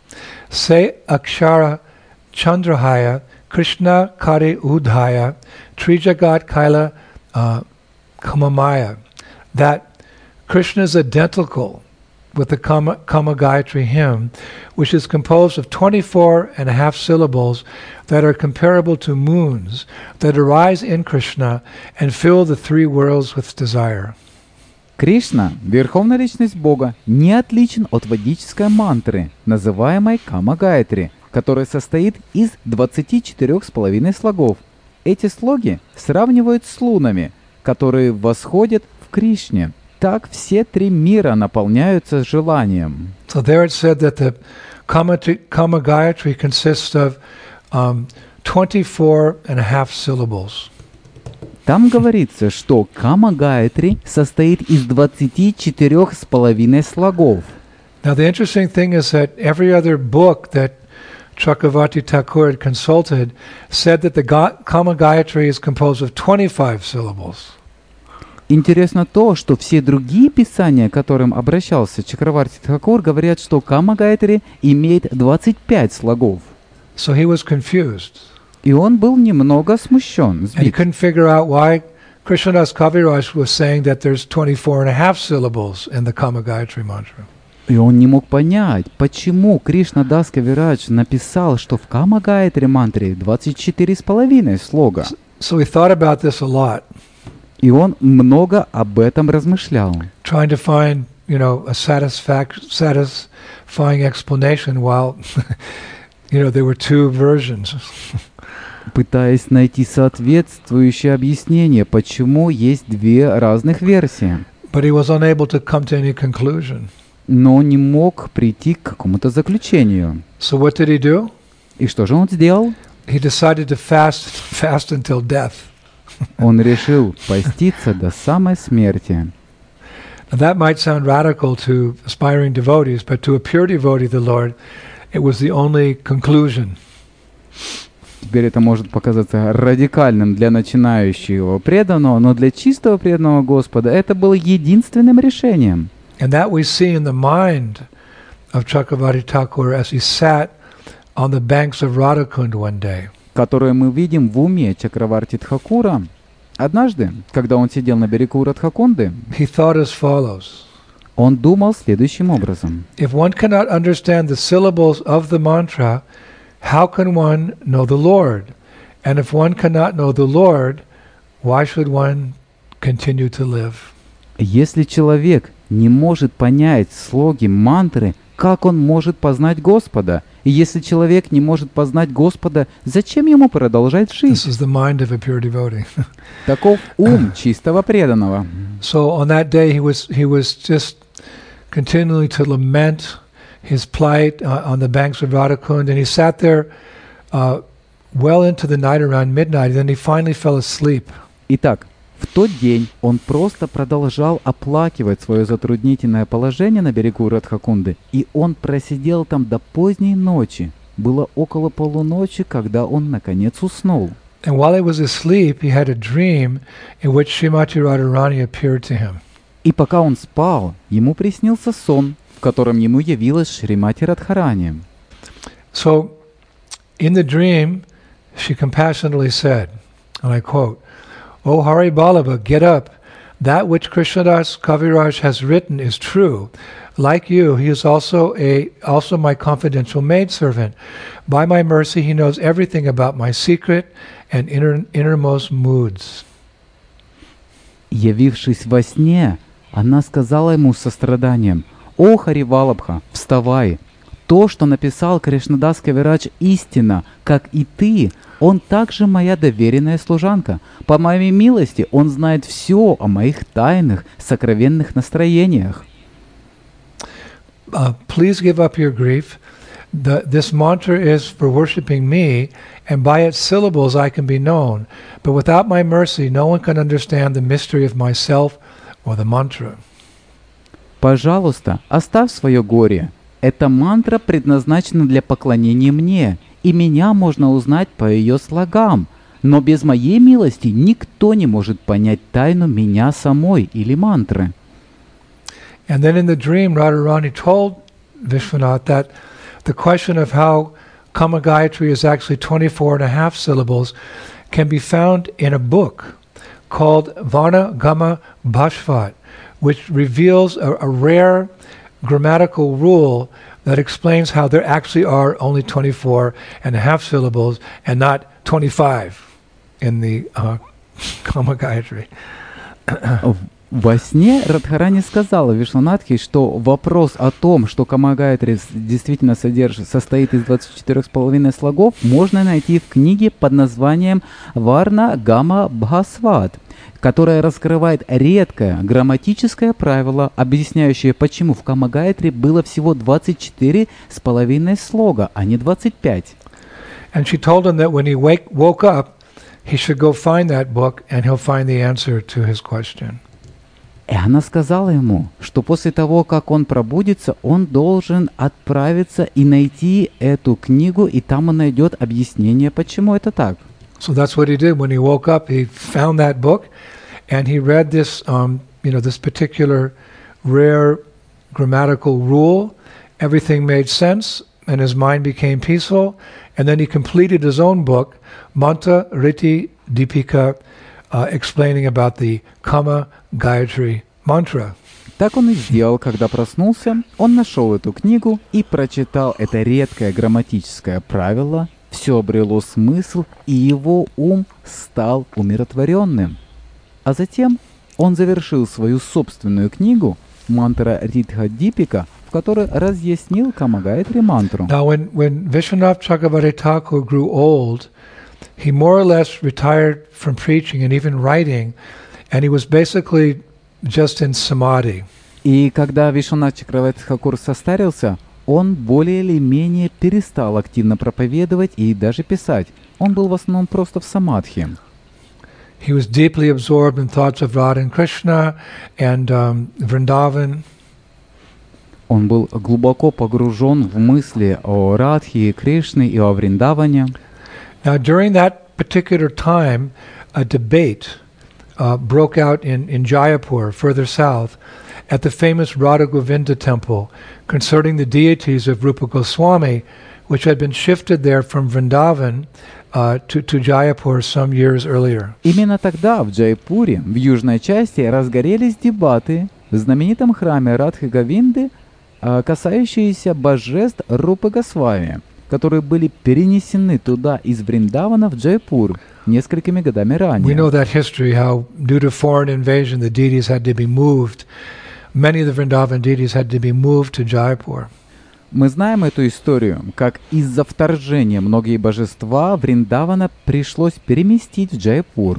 Se Akshara Chandrahaya Krishna Kari Udhaya Trijagat Kaila uh, Kamamaya. That Krishna is identical with the Kama, Kama Gayatri hymn, which is composed of twenty-four and a half syllables that are comparable to moons that arise in Krishna and fill the three worlds with desire. Кришна, Верховная Личность Бога, не отличен от ведической мантры, называемой Кама Гаятри, которая состоит из двадцати четырёх с половиной слогов. Эти слоги сравнивают с лунами, которые восходят в Кришне. Так все три мира наполняются желанием. So there it said that the Kama, Kama Gayatri consists of um, twenty-four and a half syllables. Там говорится, что Кама Гаятри состоит из двадцати четырёх с половиной слогов. Now the interesting thing is that every other book that Chakravarti Thakur had consulted said that the Ga- Kama Gayatri is composed of twenty-five syllables. Интересно то, что все другие писания, к которым обращался Чакраварти Тхакур, говорят, что Кама Гаятри имеет двадцать пять слогов. So he was confused. И он был немного смущен, And he сбит. couldn't figure out why Krishnadas Kaviraj was saying that there's twenty-four and a half syllables in the Kama Gayatri mantra. И он не мог понять, почему Кришна Дас Кавирадж написал, что в Кама Гаятри мантре двадцать четыре с половиной слога. So he thought about this a lot, И он много об этом размышлял, trying to find, you know, a satisfac- satisfying explanation while, you know, there were two versions. пытаясь найти соответствующее объяснение, почему есть две разных версии. But he was unable to come to any conclusion. Но он не мог прийти к какому-то заключению. So what did he do? И что же он сделал? He decided to fast, fast until death. Он решил поститься до самой смерти. Now that might sound radical to aspiring devotees, but to a pure devotee of the Lord, it was the only conclusion. Теперь это может показаться радикальным для начинающего преданного, но для чистого преданного Господа это было единственным решением. And that we see in the mind of Chakravarti Thakur as he sat on the banks of Radhakund one day. Которое мы видим в уме Чакраварти Тхакура, Однажды, когда он сидел на берегу Радхакунды, he thought as follows. он думал следующим образом. If one cannot understand the syllables of the mantra, how can one know the Lord? And if one cannot know the Lord, why should one continue to live? Если человек не может понять слоги мантры, как он может познать Господа? И если человек не может познать Господа, зачем ему продолжать This жить? is the mind of a pure devotee. Таков ум чистого преданного. So on that day he was he was just continually to lament his plight uh, on the banks of Radhakund, and he sat there uh, well into the night, around midnight, and then he finally fell asleep. Итак, в тот день он просто продолжал оплакивать свое затруднительное положение на берегу Радхакунды, и он просидел там до поздней ночи. Было около полуночи, когда он наконец уснул. And while he was asleep, he had a dream in which Srimati Radharani appeared to him. И пока он спал, ему приснился сон, в котором ему явилась Шримати Радхарани. So, in the dream, she compassionately said, and I quote, "O Hari Ballabha, get up. That which Krishnadas Kaviraj has written is true. Like you, he is also a also my confidential maidservant. By my mercy, he knows everything about my secret and inner, innermost moods." Явившись во сне, она сказала ему с состраданием: «О, Хари Валабха, вставай! То, что написал Кришнадас Кавирадж, истина, как и ты. Он также моя доверенная служанка. По моей милости он знает все о моих тайных, сокровенных настроениях. Uh, please give up your grief. The, this mantra is for worshipping me, and by its syllables I can be known. But without my mercy, no one can understand the mystery of myself or the mantra. Пожалуйста, оставь свое горе. Эта мантра предназначена для поклонения мне, и меня можно узнать по ее слогам. Но без моей милости никто не может понять тайну меня самой или мантры. And then in the dream, Radharani told Vishwanath that the question of how Kama Gayatri is actually twenty-four and a half syllables can be found in a book called Varna Gama Bhashvat, which reveals a, a rare grammatical rule that explains how there actually are only twenty-four and a half syllables and not twenty-five in the uh, Kama Gayatri. Во сне Радхарани сказала Вишванатхе, что вопрос о том, что Кама Гайатри действительно содержит, состоит из двадцати четырёх с половиной слогов, можно найти в книге под названием «Варна Гама Бхасват», которая раскрывает редкое грамматическое правило, объясняющее, почему в Кама Гайатри было всего двадцать четыре с половиной слога, а не двадцать пять. And she told him that when he wake, woke up, he should go find that book and he'll find the answer to his question. И она сказала ему, что после того, как он пробудится, он должен отправиться и найти эту книгу, и там он найдет объяснение, почему это так. So that's what he did. When he woke up, he found that book, and he read this, um, you know, this particular rare grammatical rule. Everything made sense, and his mind became peaceful. And then he completed his own book, Mantra Riti Deepika, uh, explaining about the Kama Gayatri mantra. Так он и сделал, когда проснулся. Он нашел эту книгу и прочитал это редкое грамматическое правило. Все обрело смысл, и его ум стал умиротворенным. А затем он завершил свою собственную книгу «Мантра Ритха Дипика», в которой разъяснил Кама Гайатри мантру. Now, when, when Vishwanath Chakravarti Thakur grew old, he more or less retired from preaching and even writing, and he was basically just in samadhi. И когда Вишванат Чакраварти Тхакур состарился, он более или менее перестал активно проповедовать и даже писать. Он был в основном просто в самадхи. He was deeply absorbed in thoughts of Radha and Krishna and um, Vrindavan. Он был глубоко погружен в мысли о Радхе, Кришне и о Вриндаване. Now, during that particular time, a debate uh, broke out in, in Jaipur, further south, at the famous Radha Govinda temple concerning the deities of Rupa Goswami, which had been shifted there from Vrindavan uh, to, to Jaipur some years earlier. Именно тогда в Джайпуре, в южной части, разгорелись дебаты в знаменитом храме Радхи Говинды, а, касающиеся божеств Рупы Госвами, которые были перенесены туда из Вриндавана в Джайпур несколькими годами We ранее. know that history, how due to foreign invasion the deities had to be moved. Many of the Vrindavan deities had to be moved to Jaipur. Мы знаем эту историю, как из-за вторжения многие божества Вриндавана пришлось переместить в Джайпур.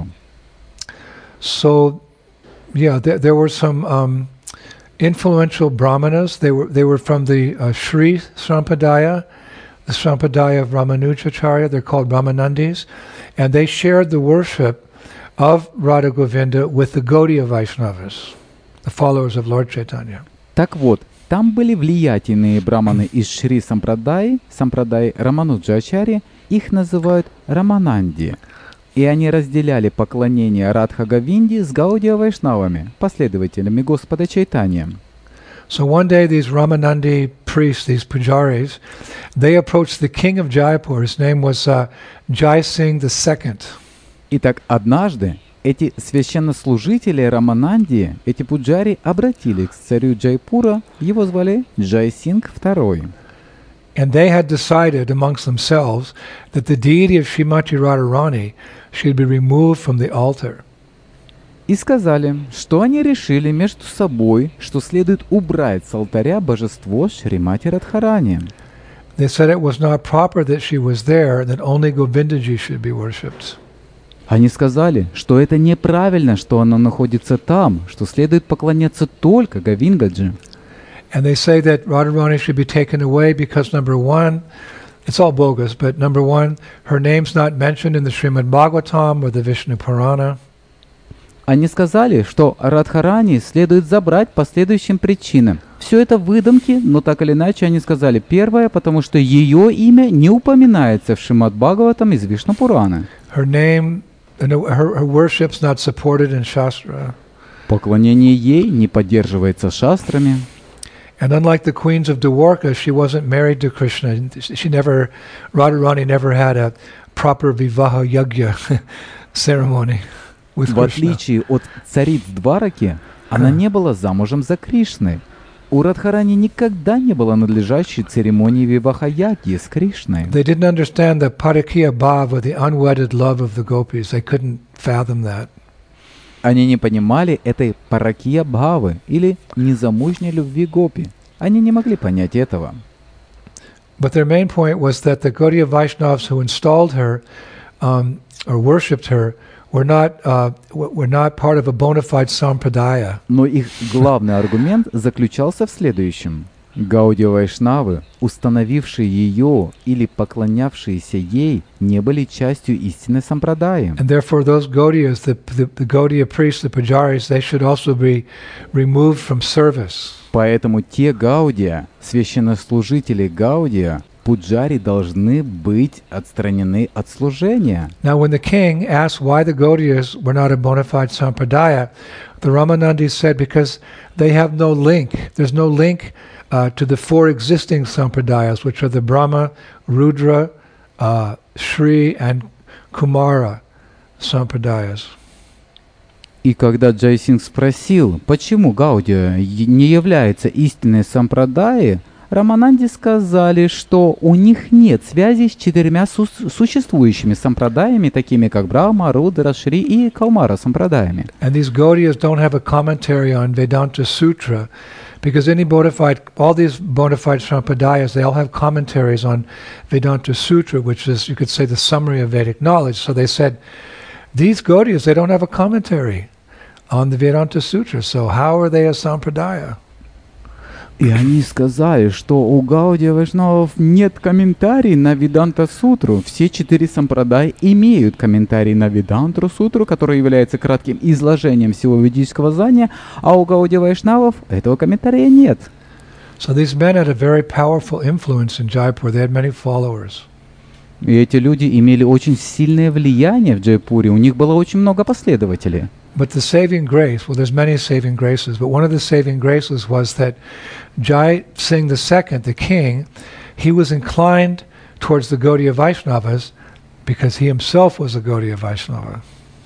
So, yeah, there, there were some um, influential brahmanas. They were they were from the uh, Sri Sampradaya, the Sampradaya of Ramanujacharya. They're called Ramanandis, and they shared the worship of Radha Govinda with the Gaudiya Vaishnavas, the followers of Lord Chaitanya. Так вот, там были влиятельные браманы из Шри Сампрадай, Сампрадай Рамануджачари, их называют Рамананди. И они разделяли поклонение Радха Говинде с Гаудия Вайшнавами, последователями Господа Чайтанья. So one day these Ramanandi priests, these pujaris, they approached the king of Jaipur. His name was uh, Jai Singh the Second. Итак, однажды эти священнослужители Рамананди, эти пуджари, обратились к царю Джайпура, его звали Джай Сингх Второй. And they had decided amongst themselves that the deity of Srimati Radharani should be removed from the altar. И сказали, что они решили между собой, что следует убрать с алтаря божество Шримати Радхарани. They said it was not proper that she was there, that only Govindaji should be worshipped. Они сказали, что это неправильно, что она находится там, что следует поклоняться только Говиндаджи. And they say that Radharani should be taken away because, number one, it's all bogus, but number one, her name's not mentioned in the Srimad Bhagavatam or the Vishnu Purana. Они сказали, что Радхарани следует забрать по следующим причинам. Все это выдумки, но так или иначе они сказали первое, потому что ее имя не упоминается в Шримад Бхагаватам из Вишну Пурана. Her name, her, her worship's not supported in Shastra. Поклонение ей не поддерживается шастрами. And unlike the queens of Dwarka, she wasn't married to Krishna. She never, Radharani never had a proper vivaha yagya ceremony with В Krishna. отличие от цариц Двараки, она не была замужем за Кришной. У Радхарани никогда не было надлежащей церемонии виваха-яги с Кришной. They didn't understand the parakya bhava, the unwedded love of the gopis. They couldn't fathom that. Они не понимали этой паракия бхавы или незамужней любви гопи. Они не могли понять этого. But their main point was that the Gaudiya Vaishnavas who installed her um, or worshipped her were not uh, were not part of a bona fide sampradaya. Но их главный аргумент заключался в следующем. Гаудия Вайшнавы, установившие ее или поклонявшиеся ей, не были частью истинной сампрадаи. And therefore those Gaudiyas, the, the, the Gaudiya priests, the pujaris, they should also be removed from service. Поэтому те Гаудия, священнослужители Гаудия, пуджари должны быть отстранены от служения. Now when the king asked why the Gaudiyas were not a bona fide sampradaya, the Ramanandis said because they have no link. There's no link uh, to the four existing sampradayas, which are the Brahma, Rudra, uh, Shri, and Kumara sampradayas. И когда Джайсинг спросил, почему Гаудия не является истинной сампрадаей, Рамананди сказали, что у них нет связи с четырьмя су- существующими сампрадаями, такими как Брахма, Рудра, Шри и Каумара сампрадаями. And these Gaudiyas don't have a commentary on Vedanta Sutra, because any bona fide, all these bona fide sampradayas, they all have commentaries on Vedanta Sutra, which is, you could say, the summary of Vedic knowledge. So they said, these Gaudiyas, they don't have a commentary on the Vedanta Sutra, so how are they a sampradaya? И они сказали, что у Гаудия Вайшнавов нет комментариев на Веданта Сутру. Все четыре сампрадай имеют комментарий на Веданту Сутру, который является кратким изложением всего ведического знания, а у Гаудия Вайшнавов этого комментария нет. So these men had a very powerful influence in Jaipur. They had many followers. И эти люди имели очень сильное влияние в Джайпуре, у них было очень много последователей. But the saving grace, well, there's many saving graces, but one of the saving graces was that Jai Singh the Second, the king, he was inclined towards the Gaudiya Vaishnavas because he himself was a Gaudiya Vaishnava.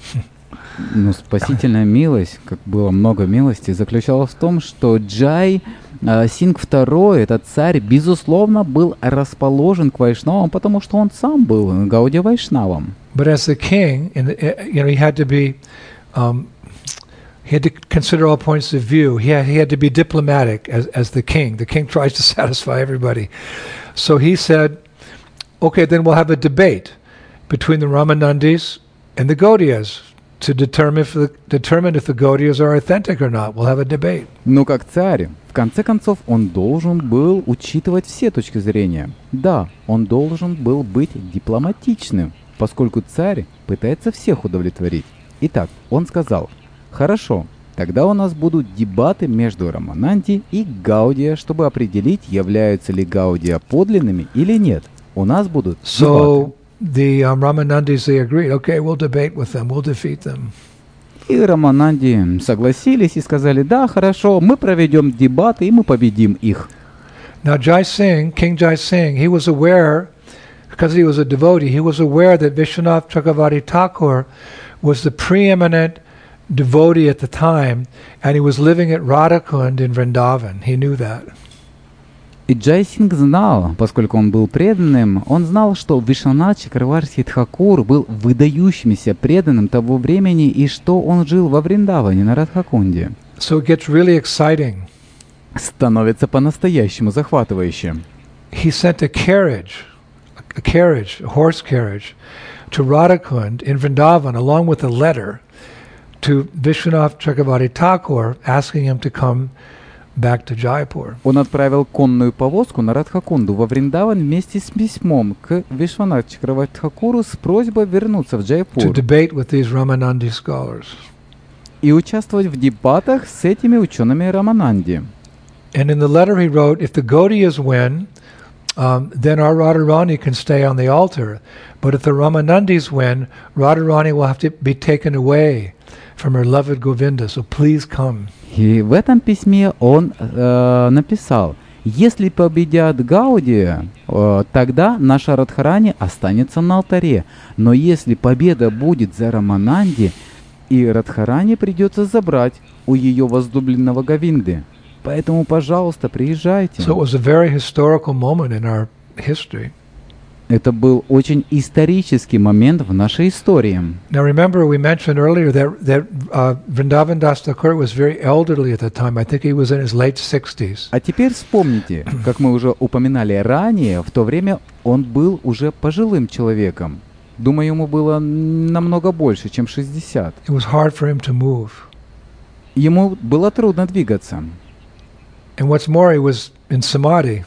Но спасительная милость, как было много милости, заключалась в том, что Джай э, Синг второй, этот царь, безусловно, был расположен к вайшнавам, потому что он сам был Гаудия Вайшнавом. But as the king, in the, you know, he had to be, um, he had to consider all points of view. He had, he had to be diplomatic as, as the king. The king tries to satisfy everybody. So he said, okay, then we'll have a debate between the Ramanandis and the Gaudiyas to determine if the, determine if the Gaudiyas are authentic or not. We'll have a debate. Но как царь, в конце концов, он должен был учитывать все точки зрения. Да, он должен был быть дипломатичным, поскольку царь пытается всех удовлетворить. Итак, он сказал, хорошо, тогда у нас будут дебаты между Рамананди и Гаудия, чтобы определить, являются ли Гаудия подлинными или нет. У нас будут So, the um, Ramanandis, they agreed, okay, we'll debate with them, we'll defeat them. И Рамананди согласились и сказали, да, хорошо, мы проведем дебаты и мы победим их. Now Jai Singh, King Jai Singh, he was aware, because he was a devotee, he was aware that Vishwanath Chakravarti Thakur was the preeminent devotee at the time, and he was living at Radhakund in Vrindavan. He knew that. И Джай Синг знал, поскольку он был преданным, он знал, что Вишванат Чакраварти Тхакур был выдающимся преданным того времени и что он жил во Вриндаване на Радхакунде. So it gets really exciting. Становится по-настоящему захватывающим. He sent a carriage, a carriage, a horse carriage, to Radhakund in Vrindavan, along with a letter to Vishwanath Chakravarti Thakur, asking him to come back to Jaipur. Он отправил конную повозку на Радхакунду во Вриндаван вместе с письмом к Вишванат Чакраварти Тхакуру с просьбой вернуться в Джайпур To debate with these Ramanandi scholars. И участвовать в дебатах с этими учеными Рамананди. And in the letter he wrote, if the Gaudiyas win, um, then our Radharani can stay on the altar. But if the Ramanandis win, Radharani will have to be taken away from her beloved Govinda. So please come. И в этом письме он э, написал, если победят Гаудия, э, тогда наша Радхарани останется на алтаре. Но если победа будет за Рамананди, и Радхарани придется забрать у ее возлюбленного Говинды. Поэтому, пожалуйста, приезжайте. So it was a very historical moment in our history. Это был очень исторический момент в нашей истории. Now remember, we mentioned earlier that that uh, Vrindavan Das Thakur was very elderly at the time. I think he was in his late sixties. А теперь вспомните, как мы уже упоминали ранее, в то время он был уже пожилым человеком. Думаю, ему было намного больше, чем шестьдесят. It was hard for him to move. Ему было трудно двигаться. And what's more, he was in samadhi.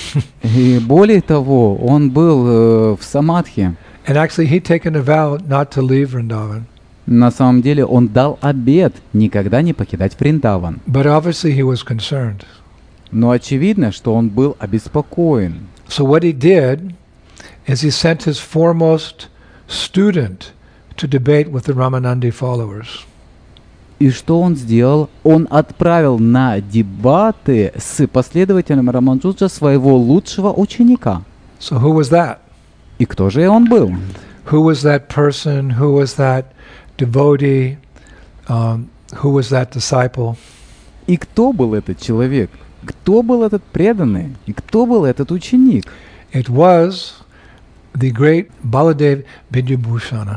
И более того, он был э, в самадхи. And actually, he'd taken a vow not to leave Vrindavan. На самом деле, он дал обет никогда не покидать Вриндаван. But obviously, he was concerned. Но очевидно, что он был обеспокоен. So what he did is he sent his foremost student to debate with the Ramanandi followers. И что он сделал? Он отправил на дебаты с последователем Рамануджа своего лучшего ученика. So who was that? И кто же он был? Who was that person? Who was that devotee? Um, who was that disciple? И кто был этот человек? Кто был этот преданный? И кто был этот ученик? It was the great Baladev Vidyabhushana.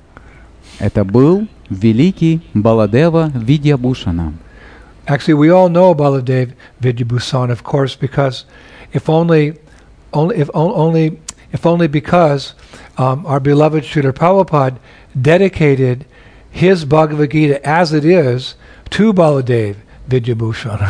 Это был великий Баладева Видьябушана. Actually, we all know Baladev Vidyabhusana, of course, because if only, only, if on, only, if only because um, our beloved Srila Prabhupada dedicated his Bhagavad Gita as it is to Baladev Vidyabhushana.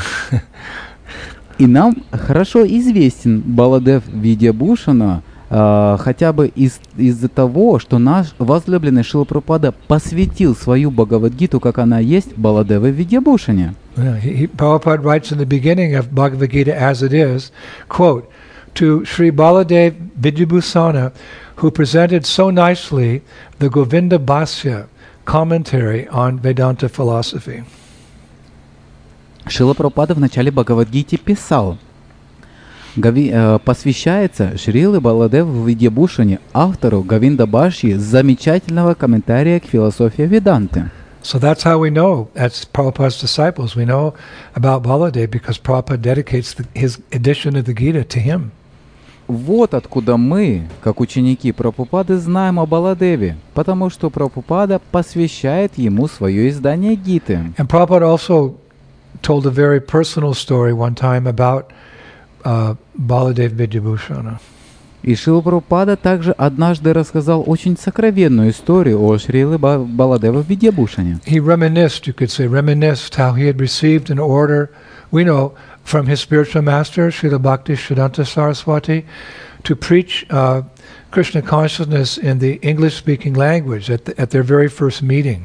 И нам хорошо известен Баладев Видьябушана, Uh, хотя бы из, из-за того, что наш возлюбленный Шрила Прабхупада посвятил свою Бхагавад-гиту, как она есть, Баладеве Видьябушане. Yeah, he, Prabhupada writes in the beginning of Bhagavad Gita as it is, quote, to Sri Baladev Vidyabhusana, who presented so nicely the Govinda Bhasya commentary on Vedanta philosophy. Шрила Прабхупада в начале Бхагавад-гиты писал: Гави, э, посвящается Шриле Баладев Видьябушане, автору Говинда Башьи, замечательного комментария к философии Веданты. So that's how we know, as Prabhupada's disciples, we know about Baladev because Prabhupada dedicates the, his edition of the Gita to him. Вот откуда мы, как ученики Прабхупады, знаем о Баладеве, потому что Прабхупада посвящает ему свое издание Гиты. And Prabhupada also told a very personal story one time about uh, Baladev Vidyabhushana. И Шрила Прабхупада также однажды рассказал очень сокровенную историю о Шриле Баладева Видьябушане. He reminisced, you could say, reminisced how he had received an order, we know, from his spiritual master, Srila Bhakti Siddhanta Saraswati, to preach uh, Krishna consciousness in the English-speaking language at, the, at their very first meeting.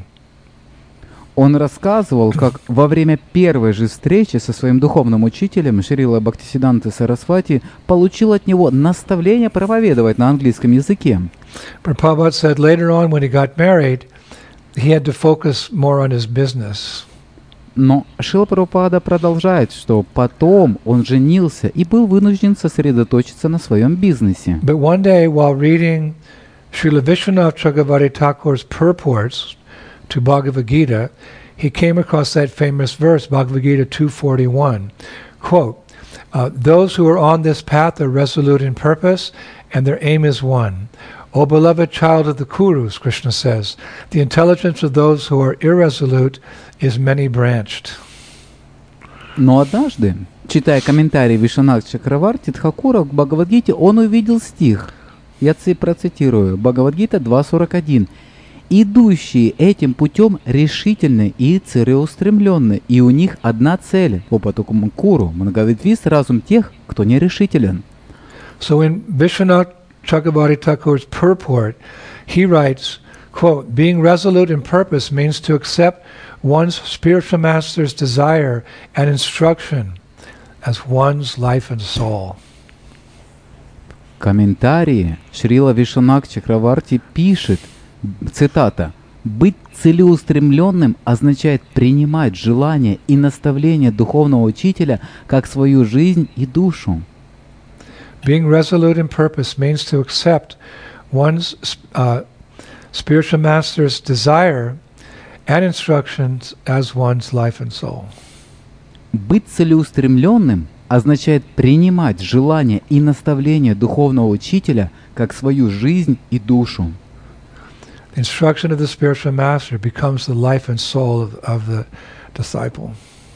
Он рассказывал, как во время первой же встречи со своим духовным учителем Шрила Бхактисиддханта Сарасвати получил от него наставление проповедовать на английском языке. But Prabhupada said later on when he got married, he had to focus more on his business. Но Шрила Прабхупада продолжает, что потом он женился и был вынужден сосредоточиться на своем бизнесе. But one day while reading Srila Vishwanath Chakravarti Thakur's purports to Bhagavad Gita, he came across that famous verse, Bhagavad Gita two forty-one, quote, uh, those who are on this path are resolute in purpose and their aim is one. O beloved child of the Kurus, Krishna says, the intelligence of those who are irresolute is many-branched. Но однажды, читая комментарий Вишванатха Чакраварти Тхакура к Бхагавад-гите, он увидел стих, я процитирую, Бхагавад-гита два сорок один. «Идущие этим путем решительны и целеустремленны, и у них одна цель, опатукум куру, многоветвист разум тех, кто нерешителен». So in Vishwanath Chakravarti Thakur's purport, he writes, quote, being resolute in purpose means to accept one's spiritual master's desire and instruction as one's life and soul. В комментарии Шрила Вишванатха Чакраварти пишет, цитата, «Быть целеустремленным означает принимать желания и наставления духовного учителя как свою жизнь и душу». Being resolute in purpose means to accept one's uh, spiritual master's desire and instructions as one's life and soul. Быть целеустремленным означает принимать желания и наставления духовного учителя как свою жизнь и душу. Instruction of the spiritual master becomes the life and soul of, of the disciple.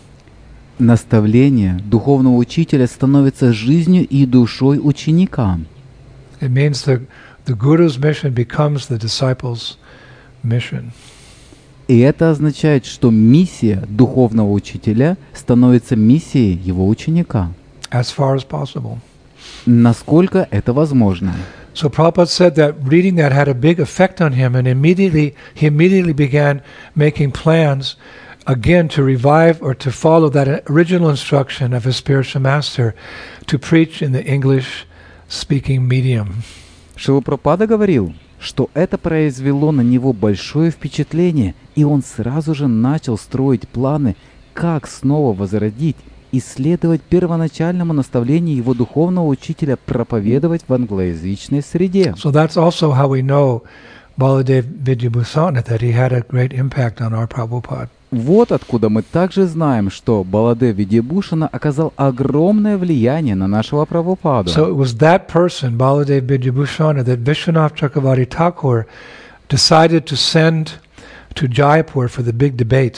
Наставление духовного учителя становится жизнью и душой ученика. It means the, the guru's mission becomes the disciple's mission. И это означает, что миссия духовного учителя становится миссией его ученика. As far as possible. Насколько это возможно. So Prabhupada said that reading that had a big effect on him, and immediately he immediately began making plans again to revive or to follow that original instruction of his spiritual master to preach in the English-speaking medium. Шрила Прабхупада говорил, что это произвело на него большое впечатление, и он сразу же начал строить планы, как снова возродить и следовать первоначальному наставлению его духовного учителя проповедовать в англоязычной среде. So that's also how we know Baladev Vidyabhusana, that he had a great impact on our Prabhupada. Вот откуда мы также знаем, что Баладев Видьябушана оказал огромное влияние на нашего Прабхупаду. So it was that person, Baladev Vidyabhusana, that Vishwanath Chakravarti Thakur decided to send to Jaipur for the big debate.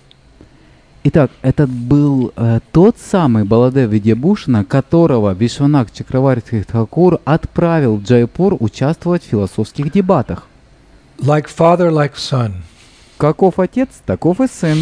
Итак, это был э, тот самый Баладев Видьябушана, которого Вишванатха Чакраварти Тхакур отправил в Джайпур участвовать в философских дебатах. Like father, like son. Каков отец, таков и сын.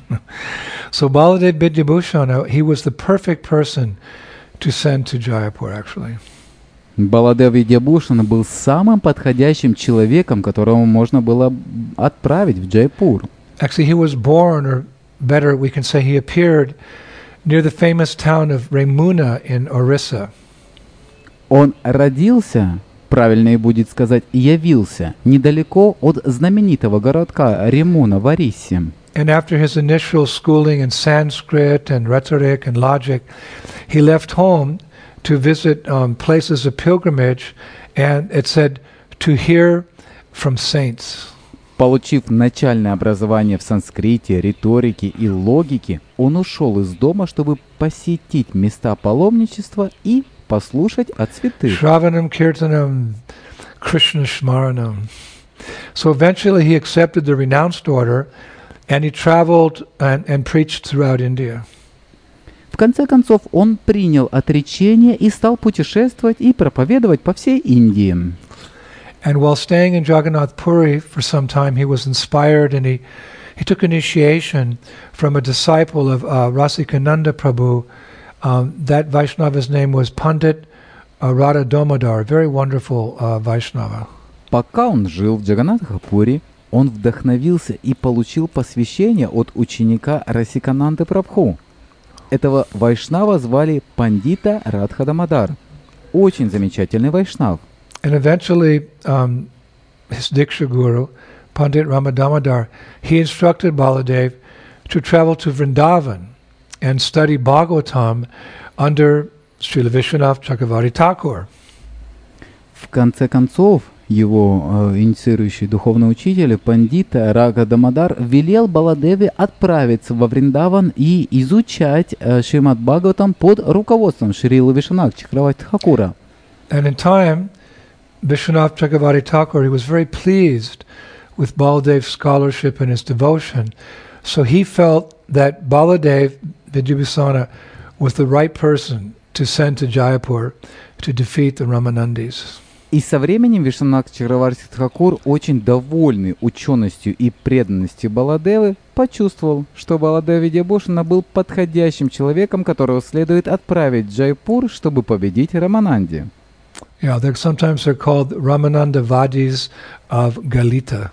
So Baladev Vidyabhusana, he was the perfect person to send to Jaipur, actually. Баладев Видьябушана был самым подходящим человеком, которого можно было отправить в Джайпур. Actually, he was born, or better, we can say he appeared near the famous town of Remuna in Orissa. Он родился, правильнее будет сказать, явился недалеко от знаменитого городка Ремуна в Ориссе. And after his initial schooling in Sanskrit and rhetoric and logic, he left home to visit um, places of pilgrimage, and it said to hear from saints. Получив начальное образование в санскрите, риторике и логике, он ушел из дома, чтобы посетить места паломничества и послушать от святых. Shravanam Kirtanam Krishna Shmaranam. So eventually he accepted the renounced order, and he traveled and, and preached throughout India. В конце концов, он принял отречение и стал путешествовать и проповедовать по всей Индии. And while staying in Jagannath Puri for some time, he was inspired, and he, he took initiation from a disciple of uh, Rasikananda Prabhu. Um, that Vaishnava's name was Pandit uh, Radha Damodar, a very wonderful uh, Vaishnava. Пока он жил в Джаганнатхапуре, он вдохновился и получил посвящение от ученика Расикананды Прабху. Этого вайшнава звали Пандита Радха Дамодар. Очень замечательный вайшнав. And eventually, um, his Diksha Guru, Pandit Ramadamodar, he instructed Baladev to travel to Vrindavan and study Bhagavatam under Srila Vishwanath Chakravarti Thakur. В конце концов, его э, инициирующий духовный учитель, пандита Радха Дамодар, велел Баладеве отправиться во Вриндаван и изучать э, Шримад Бхагаватам под руководством Шрилы Вишванатха Чакраварти Thakura. And in time, Vishwanath Chakravarti Thakur, he was very pleased with Baladev's scholarship and his devotion. So he felt that Baladev Vidyabhusana was the right person to send to Jaipur to defeat the Ramanandis. И со временем Вишванатх Чакраварти Thakura, очень довольный ученостью и преданностью Баладевы, почувствовал, что Баладев Видьябхушана был подходящим человеком, которого следует отправить в Джайпур, чтобы победить Рамананди. Yeah, they're sometimes they're called Ramananda Vadis of Galita.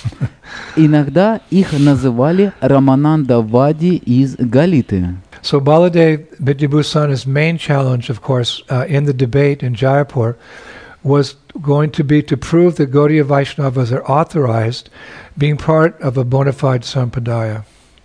Иногда их называли Рамананда Вади из Галиты. So Baladev Vidyabhusana's main challenge, of course, uh, in the debate in Jaipur was going to be to prove that Gaudiya Vaishnavas are authorized being part of a bona fide sampradaya.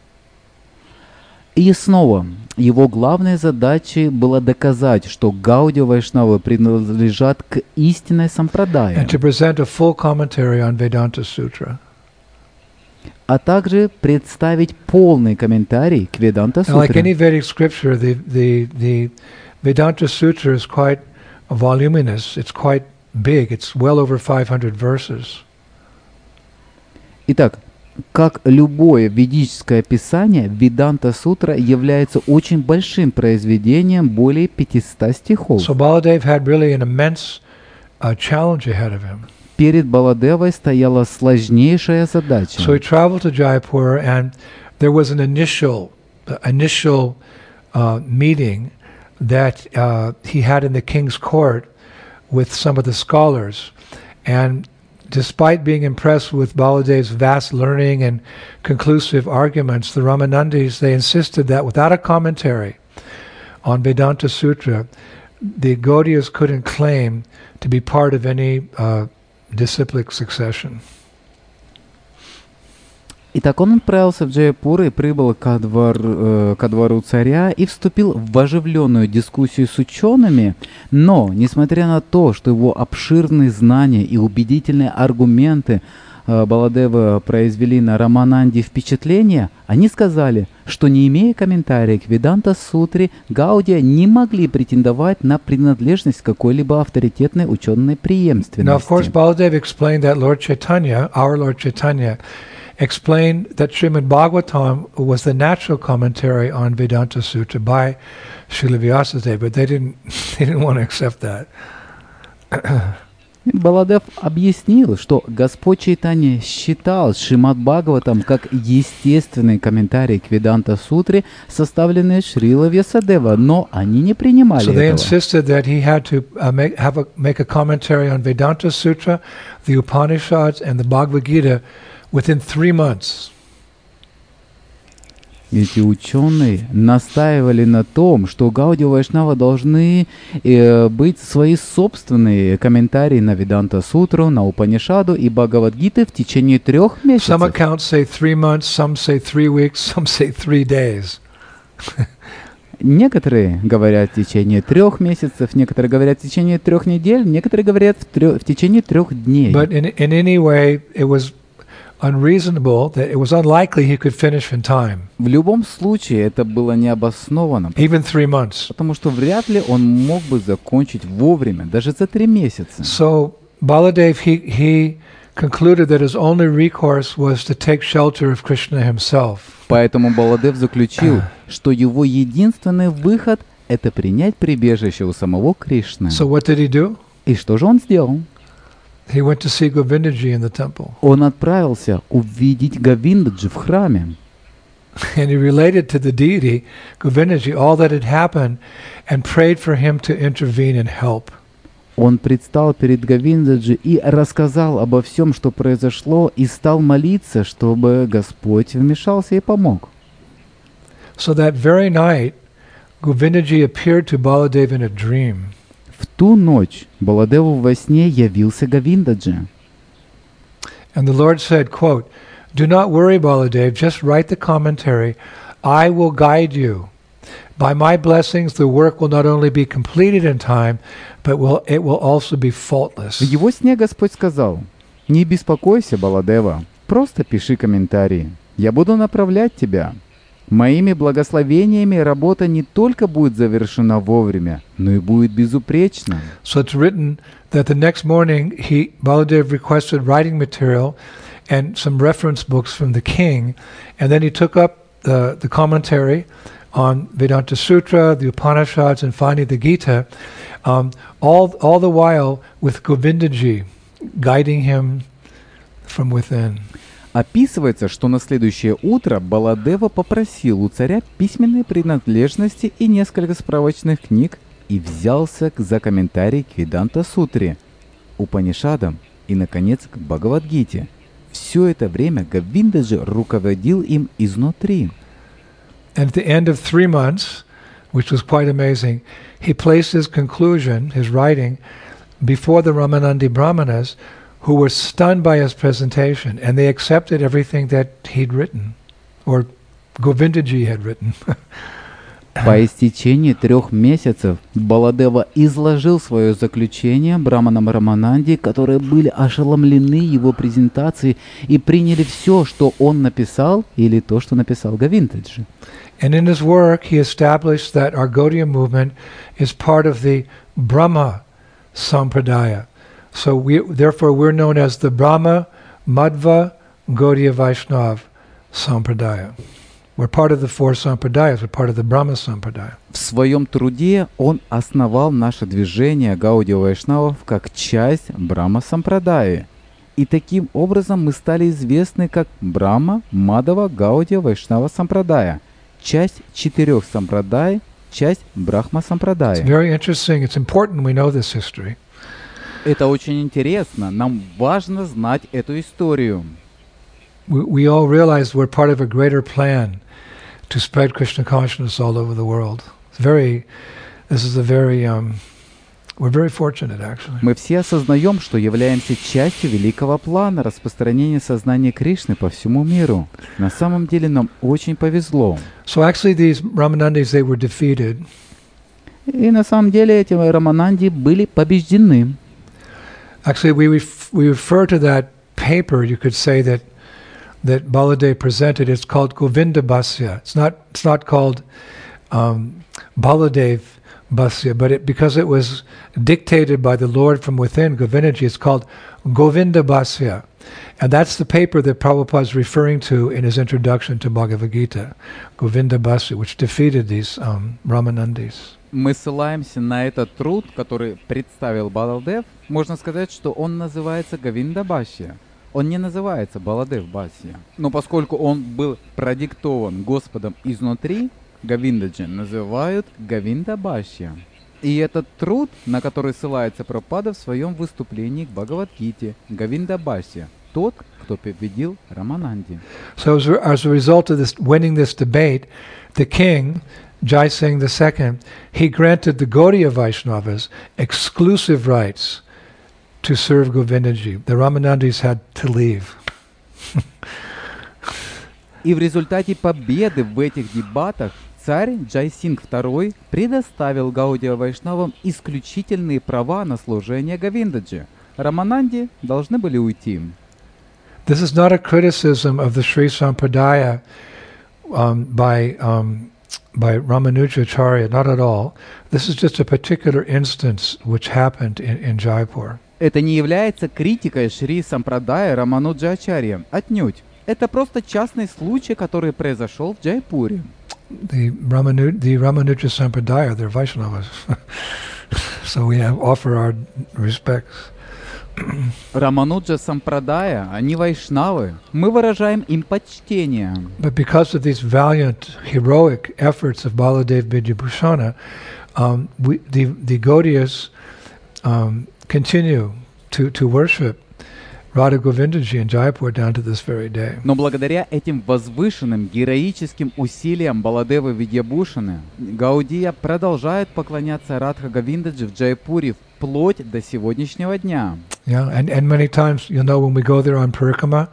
И снова, его главной задачей было доказать, что Гаудия Вайшнавы принадлежат к истинной сампрадае, And to present a full commentary on Vedanta Sutra. а также представить полный комментарий к Веданта Now, like any Сутре. Vedic scripture, the, the, the Vedanta Sutra is quite voluminous. It's quite big. It's well over five hundred verses. Итак, как любое ведическое писание, Веданта Сутра является очень большим произведением, более пятисот стихов. So Baladev had really an immense uh, challenge ahead of him. Перед Баладевой стояла сложнейшая задача. So he traveled to Jaipur, and there was an initial, uh, initial uh, meeting that uh, he had in the king's court with some of the scholars. And despite being impressed with Baladev's vast learning and conclusive arguments, the Ramanandis, they insisted that without a commentary on Vedanta Sutra, the Gaudiyas couldn't claim to be part of any uh, disciplic succession. Итак, он отправился в Джайпур и прибыл ко, двор, э, ко двору царя и вступил в оживленную дискуссию с учеными, но, несмотря на то, что его обширные знания и убедительные аргументы э, Баладева произвели на Рамананди впечатление, они сказали, что, не имея комментария к Веданта-сутре, Гаудия не могли претендовать на принадлежность какой-либо авторитетной ученой преемственности. Now, of course, Baladev explained that Lord Chaitanya, our Lord Chaitanya, explained that Srimad Bhagavatam was the natural commentary on Vedanta Sutra by Srila Vyasadeva, but they didn't, they didn't want to accept that. Баладев объяснил, что Господь Чайтанья считал Шримад Бхагаватам как естественный комментарий к Веданта-сутре, составленный Шрила Вьясадева, но они не принимали So they этого. insisted that he had to uh, make, have a, make a commentary on Vedanta Sutra, the Upanishads, and the Bhagavad Gita within three months. Эти ученые настаивали на том, что Гаудия Вайшнава должны э, быть свои собственные комментарии на Веданта-сутру, на Упанишаду и Бхагавад-гиты в течение трех Some месяцев. accounts say three months, some say three weeks, some say three days. некоторые говорят в течение трех месяцев, некоторые говорят в течение трех недель, некоторые говорят в, трё- в течение трех дней. But in, in any way, it was unreasonable, that it was unlikely he could finish in time, В любом случае это было необоснованно, even three months. потому что вряд ли он мог бы закончить вовремя, даже за три месяца. So Baladev, he, he concluded that his only recourse was to take shelter of Krishna himself. Поэтому Баладев заключил, что его единственный выход — это принять прибежище у самого Кришны. So what did he do? И что же он сделал? He went to see Govindaji in the temple. Он отправился увидеть Говиндаджи в храме. And he related to the deity, Govindaji, all that had happened and prayed for him to intervene and help. Он предстал перед Говиндаджи и рассказал обо всем, что произошло, и стал молиться, чтобы Господь вмешался и помог. So that very night, Govindaji appeared to Baladev in a dream. В ту ночь Баладеву во сне явился Говиндаджи. And the Lord said, quote, "Do not worry, Baladev, just write the commentary. I will guide you. By my blessings, the work will not only be completed in time, but will, it will also be faultless." В его сне Господь сказал: «Не беспокойся, Баладева, просто пиши комментарии. Я буду направлять тебя. Моими благословениями работа не только будет завершена вовремя, но и будет безупречна». So it's written that the next morning, he, Baladev requested writing material and some reference books from the king, and then he took up the, the commentary on Vedanta Sutra, the Upanishads, and finally the Gita, um, all, all the while with Govindaji guiding him from within. Описывается, что на следующее утро Баладева попросил у царя письменные принадлежности и несколько справочных книг и взялся за комментарий к Веданта-сутре, Упанишадам и, наконец, к Бхагавад-гите. Все это время Говиндаджи руководил им изнутри. And at the end of three months, which was quite amazing, he placed his conclusion, his writing, before the Ramanandi Brahmanas, who were stunned by his presentation, and they accepted everything that he'd written, or Govindaji had written. По истечении трех месяцев Баладева изложил свое заключение браманам Рамананди, которые были ошеломлены его презентацией и приняли все, что он написал, или то, что написал Говиндаджи. And in his work, he established that our Gaudiya movement is part of the Brahma Sampradaya. So we, therefore, we're known as the Brahma Madhva Gaudiya Vaishnava Sampradaya. We're part of the four Sampradayas. We're part of the Brahma Sampradaya. В своем труде он основал наше движение Гаудия Вайшнавов как часть Брахма Сампрадаи. И таким образом мы стали известны как Брахма Мадава Гаудия Вайшнава Сампрадая, часть четырех сампрадай, часть Брахма Сампрадая. It's very interesting. It's important we know this history. Это очень интересно. Нам важно знать эту историю. We, we all realize we're part of a greater plan to spread Krishna consciousness all over the world. It's very, this is a very, um, we're very fortunate actually. Мы все осознаем, что являемся частью великого плана распространения сознания Кришны по всему миру. На самом деле нам очень повезло. So actually these Ramanandis, they were defeated. И на самом деле эти Рамананди были побеждены. Actually, we ref, we refer to that paper, you could say, that that Baladev presented. It's called Govinda Bhasya. It's not it's not called um, Baladev Bhasya, but it, because it was dictated by the Lord from within, Govindaji, it's called Govinda Bhasya. And that's the paper that Prabhupada is referring to in his introduction to Bhagavad Gita, Govinda Bhasya, which defeated these um, Ramanandis. Мы ссылаемся на этот труд, который представил Баладев. Можно сказать, что он называется Говинда Бхашья. Он не называется Баладев Бхашья. Но поскольку он был продиктован Господом изнутри, Говиндаджи называют Говинда Бхашья. И этот труд, на который ссылается Прабхупада в своем выступлении к Бхагавад-гите, Говинда Бхашья, тот, кто победил Рамананди. So as a, as a result of this winning this debate, the king, Jai Singh the Second, he granted the Gaudiya Vaishnavas exclusive rights to serve Govindaji. The Ramanandis had to leave. И в результате победы в этих дебатах Царь Джайсинг второй предоставил Гаудия Вайшнавам исключительные права на служение Говиндаджи. Рамананди должны были уйти. This is not a criticism of the Sri Sampradaya um, by um, by Ramanujacharya, not at all. This is just a particular instance which happened in, in Jaipur. Это не является критикой Шри Сампрадая Рамануджачарья. Отнюдь. Это просто частный случай, который произошел в Джайпуре. The Ramanu, the Ramanuja Sampradaya, they're Vaishnavas, so we have offer our respects. Рамануджа Сампрадая, они вайшнавы. Мы выражаем им почтение. But because of these valiant, heroic efforts of Baladev Vidyabhushana, um, we, the, the Gaudiyas um, continue to, to worship Radha Govindaji in Jaipur down to this very day. Но благодаря этим возвышенным героическим усилиям Баладевы Видьябушаны, Гаудия продолжает поклоняться Радха Говиндаджи в Джайпуре вплоть до сегодняшнего дня. Yeah, and, and many times, you know, when we go there on Parikrama,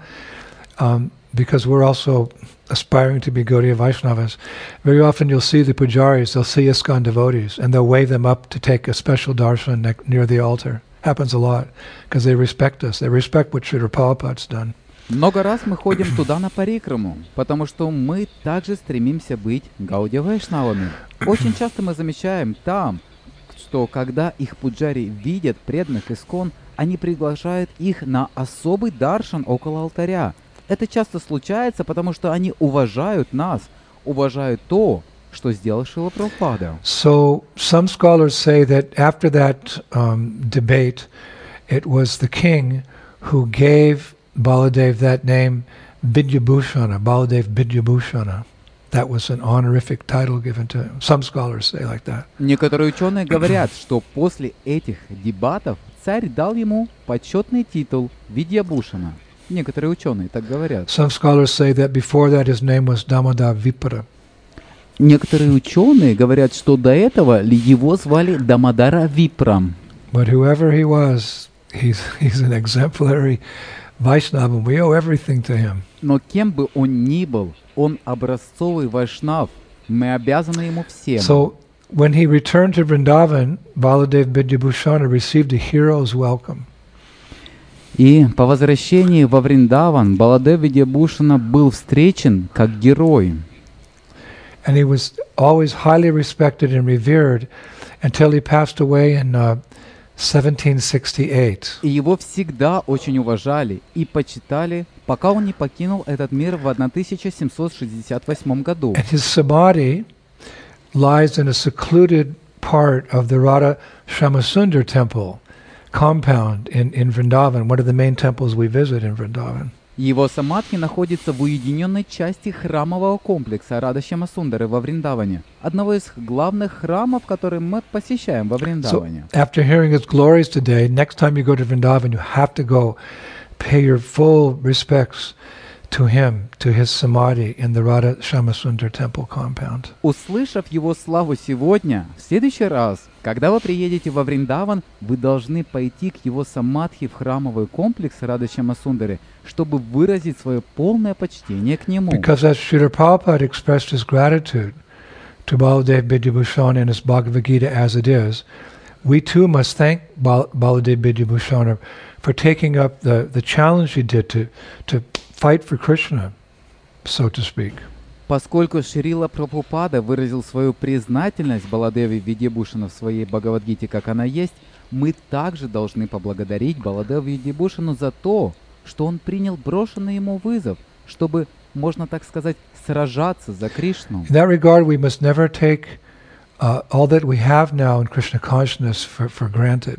um, because we're also aspiring to be Gaudiya Vaishnavas, very often you'll see the pujaris, they'll see ISKCON devotees, and they'll wave them up to take a special darshan ne- near the altar. Happens a lot, because they respect us. They respect what Srila Prabhupada's done. Много раз мы ходим туда на парикраму, потому что мы также стремимся быть Гаудия Вайшнавами. Очень часто мы замечаем там, что когда их пуджари видят преданных ISKCON, они приглашают их на особый даршан около алтаря. Это часто случается, потому что они уважают нас, уважают то, что сделал Шрила Прабхупада. So some scholars say that after that um, debate, it was the king who gave Baladev that name Vidyabhushana, Baladev Vidyabhushana. That was an honorific title given to him. Some scholars say like that. Некоторые ученые говорят, что после этих дебатов царь дал ему почетный титул Видьябушана. Некоторые ученые так говорят. Some scholars say that before that his name was Damodar Vipra. Некоторые ученые говорят, что до этого его звали Дамодара Випрам. But whoever he was, he's he's an exemplary Vaishnava. We owe everything to him. Но кем бы он ни был, он образцовый вайшнав. Мы обязаны ему всем. So when he returned to Vrindavan, Baladev Vidyabhushana received a hero's welcome. И по возвращении во Вриндаван Баладев Видьябушана был встречен как герой. And he was always highly respected and revered until he passed away in uh, seventeen sixty-eight. И его всегда очень уважали и почитали, пока он не покинул этот мир в тысяча семьсот шестьдесят восьмом году. And his samadhi lies in a secluded part of the Radha Shyamasundar temple compound in, in Vrindavan, one of the main temples we visit in Vrindavan. Его самадхи находится в уединенной части храмового комплекса Рада Шьямасундары во Вриндаване, одного из главных храмов, которые мы посещаем во Вриндаване. So, after hearing his glories today, next time you go to Vrindavan, you have to go pay your full respects to him, to his samadhi in the Radha Shyamasundar temple compound. Услышав его славу сегодня, в следующий раз, когда вы приедете во Вриндаван, вы должны пойти к его самадхи в храмовый комплекс Рады Шьямасундары, чтобы выразить свое полное почтение к нему. Because as Srila Prabhupada expressed his gratitude to Baladev Vidyabhushana in his Bhagavad Gita as it is, we too must thank Bal- Baladev Vidyabhushana for taking up the, the challenge he did to, to fight for Krishna, so to speak. Поскольку Шрила Прабхупада выразил свою признательность Баладеве Видьябушану в своей Бхагавад-гите, как она есть, мы также должны поблагодарить Баладеву Видьябушану за то, что он принял брошенный ему вызов, чтобы, можно так сказать, сражаться за Кришну. In that regard, we must never take uh, all that we have now in Krishna consciousness for, for granted.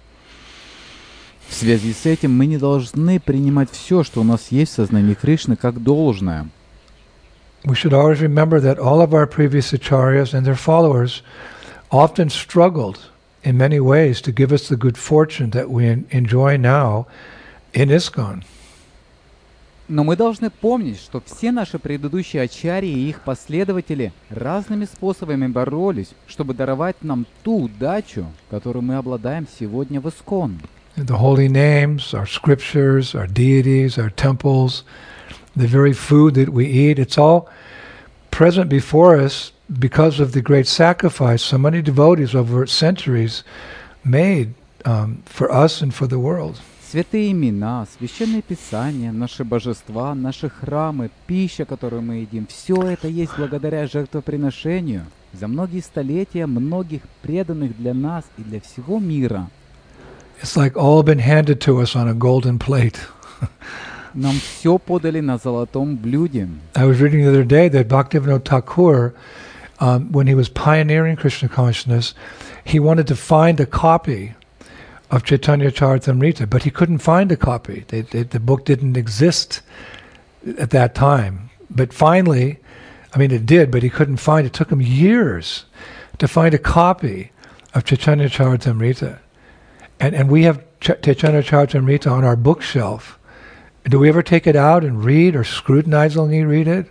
В связи с этим мы не должны принимать все, что у нас есть в сознании Кришны, как должное. We should always remember that all of our previous acharyas and their followers often struggled in many ways to give us the good fortune that we en- enjoy now in ISKCON. Но мы должны помнить, что все наши предыдущие ачарьи и их последователи разными способами боролись, чтобы даровать нам ту удачу, которую мы обладаем сегодня в ISKCON. The holy names, our scriptures, our deities, our temples, the very food that we eat, it's all present before us because of the great sacrifice so many devotees over centuries made um, for us and for the world. Святые имена, священные писания, наши божества, наши храмы, пища, которую мы едим, все это есть благодаря жертвоприношению за многие столетия многих преданных для нас и для всего мира. It's like all been handed to us on a golden plate. Нам все подали на золотом блюде. I was reading the other day that Bhaktivinoda Thakur, um, when he was pioneering Krishna consciousness, he wanted to find a copy of Chaitanya Charitamrita, but he couldn't find a copy. They, they, the book didn't exist at that time. But finally, I mean it did, but he couldn't find it. It took him years to find a copy of Chaitanya Charitamrita. And, and we have Ch- Chaitanya Charitamrita on our bookshelf. Do we ever take it out and read or scrutinizingly read it?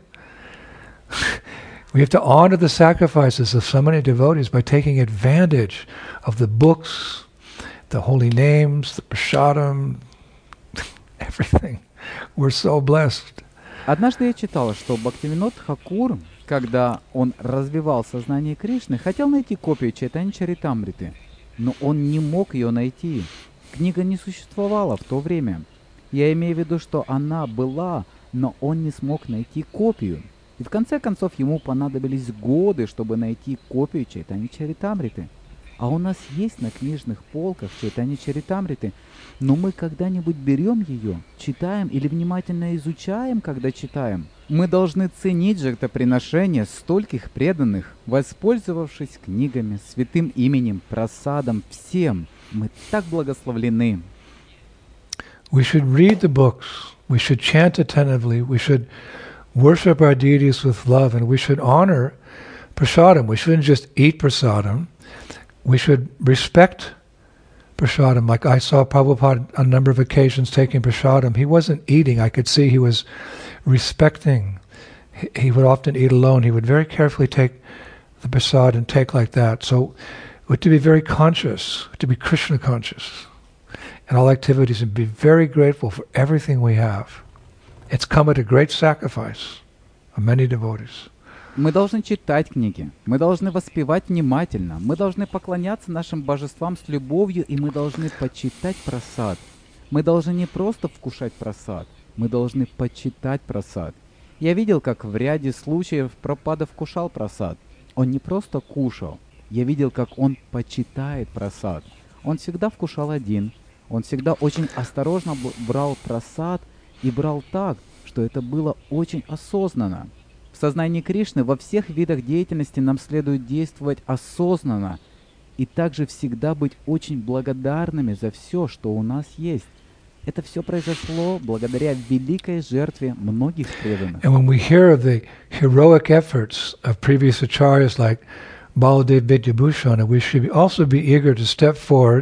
We have to honor the sacrifices of so many devotees by taking advantage of the books, the holy names, the prasadam, everything. We're so blessed. Однажды я читала, что Бхактивинод Тхакур, когда он развивал сознание Кришны, хотел найти копию Чайтанья Чаритамриты, но он не мог ее найти. Книга не существовала в то время. Я имею в виду, что она была, но он не смог найти копию. И в конце концов ему понадобились годы, чтобы найти копию Чайтанья Чаритамриты. А у нас есть на книжных полках Чайтанья Чаритамриты, но мы когда-нибудь берем ее, читаем или внимательно изучаем, когда читаем. Мы должны ценить жертвоприношения стольких преданных, воспользовавшись книгами, святым именем, прасадом, всем. Мы так благословлены. We should read the books. We should chant attentively. We should worship our deities with love, and we should honor prasadam. We shouldn't just eat prasadam. We should respect prasadam. Like I saw Prabhupada on a number of occasions taking prasadam. He wasn't eating. I could see he was respecting. He, he would often eat alone. He would very carefully take the prasad and take like that. So we have to be very conscious, to be Krishna conscious in all activities, and be very grateful for everything we have. It's come at a great sacrifice of many devotees. Мы должны читать книги, мы должны воспевать внимательно, мы должны поклоняться нашим божествам с любовью, и мы должны почитать прасад. Мы должны не просто вкушать прасад, мы должны почитать прасад. Я видел, как в ряде случаев Прабхупада вкушал прасад. Он не просто кушал, я видел, как он почитает прасад. Он всегда вкушал один, он всегда очень осторожно брал прасад и брал так, что это было очень осознанно. В сознании Кришны во всех видах деятельности нам следует действовать осознанно и также всегда быть очень благодарными за все, что у нас есть. Это все произошло благодаря великой жертве многих преданных. And when we hear of the heroic efforts of previous acharyas like Baladev Vidyabhushan, we should also be eager to step forward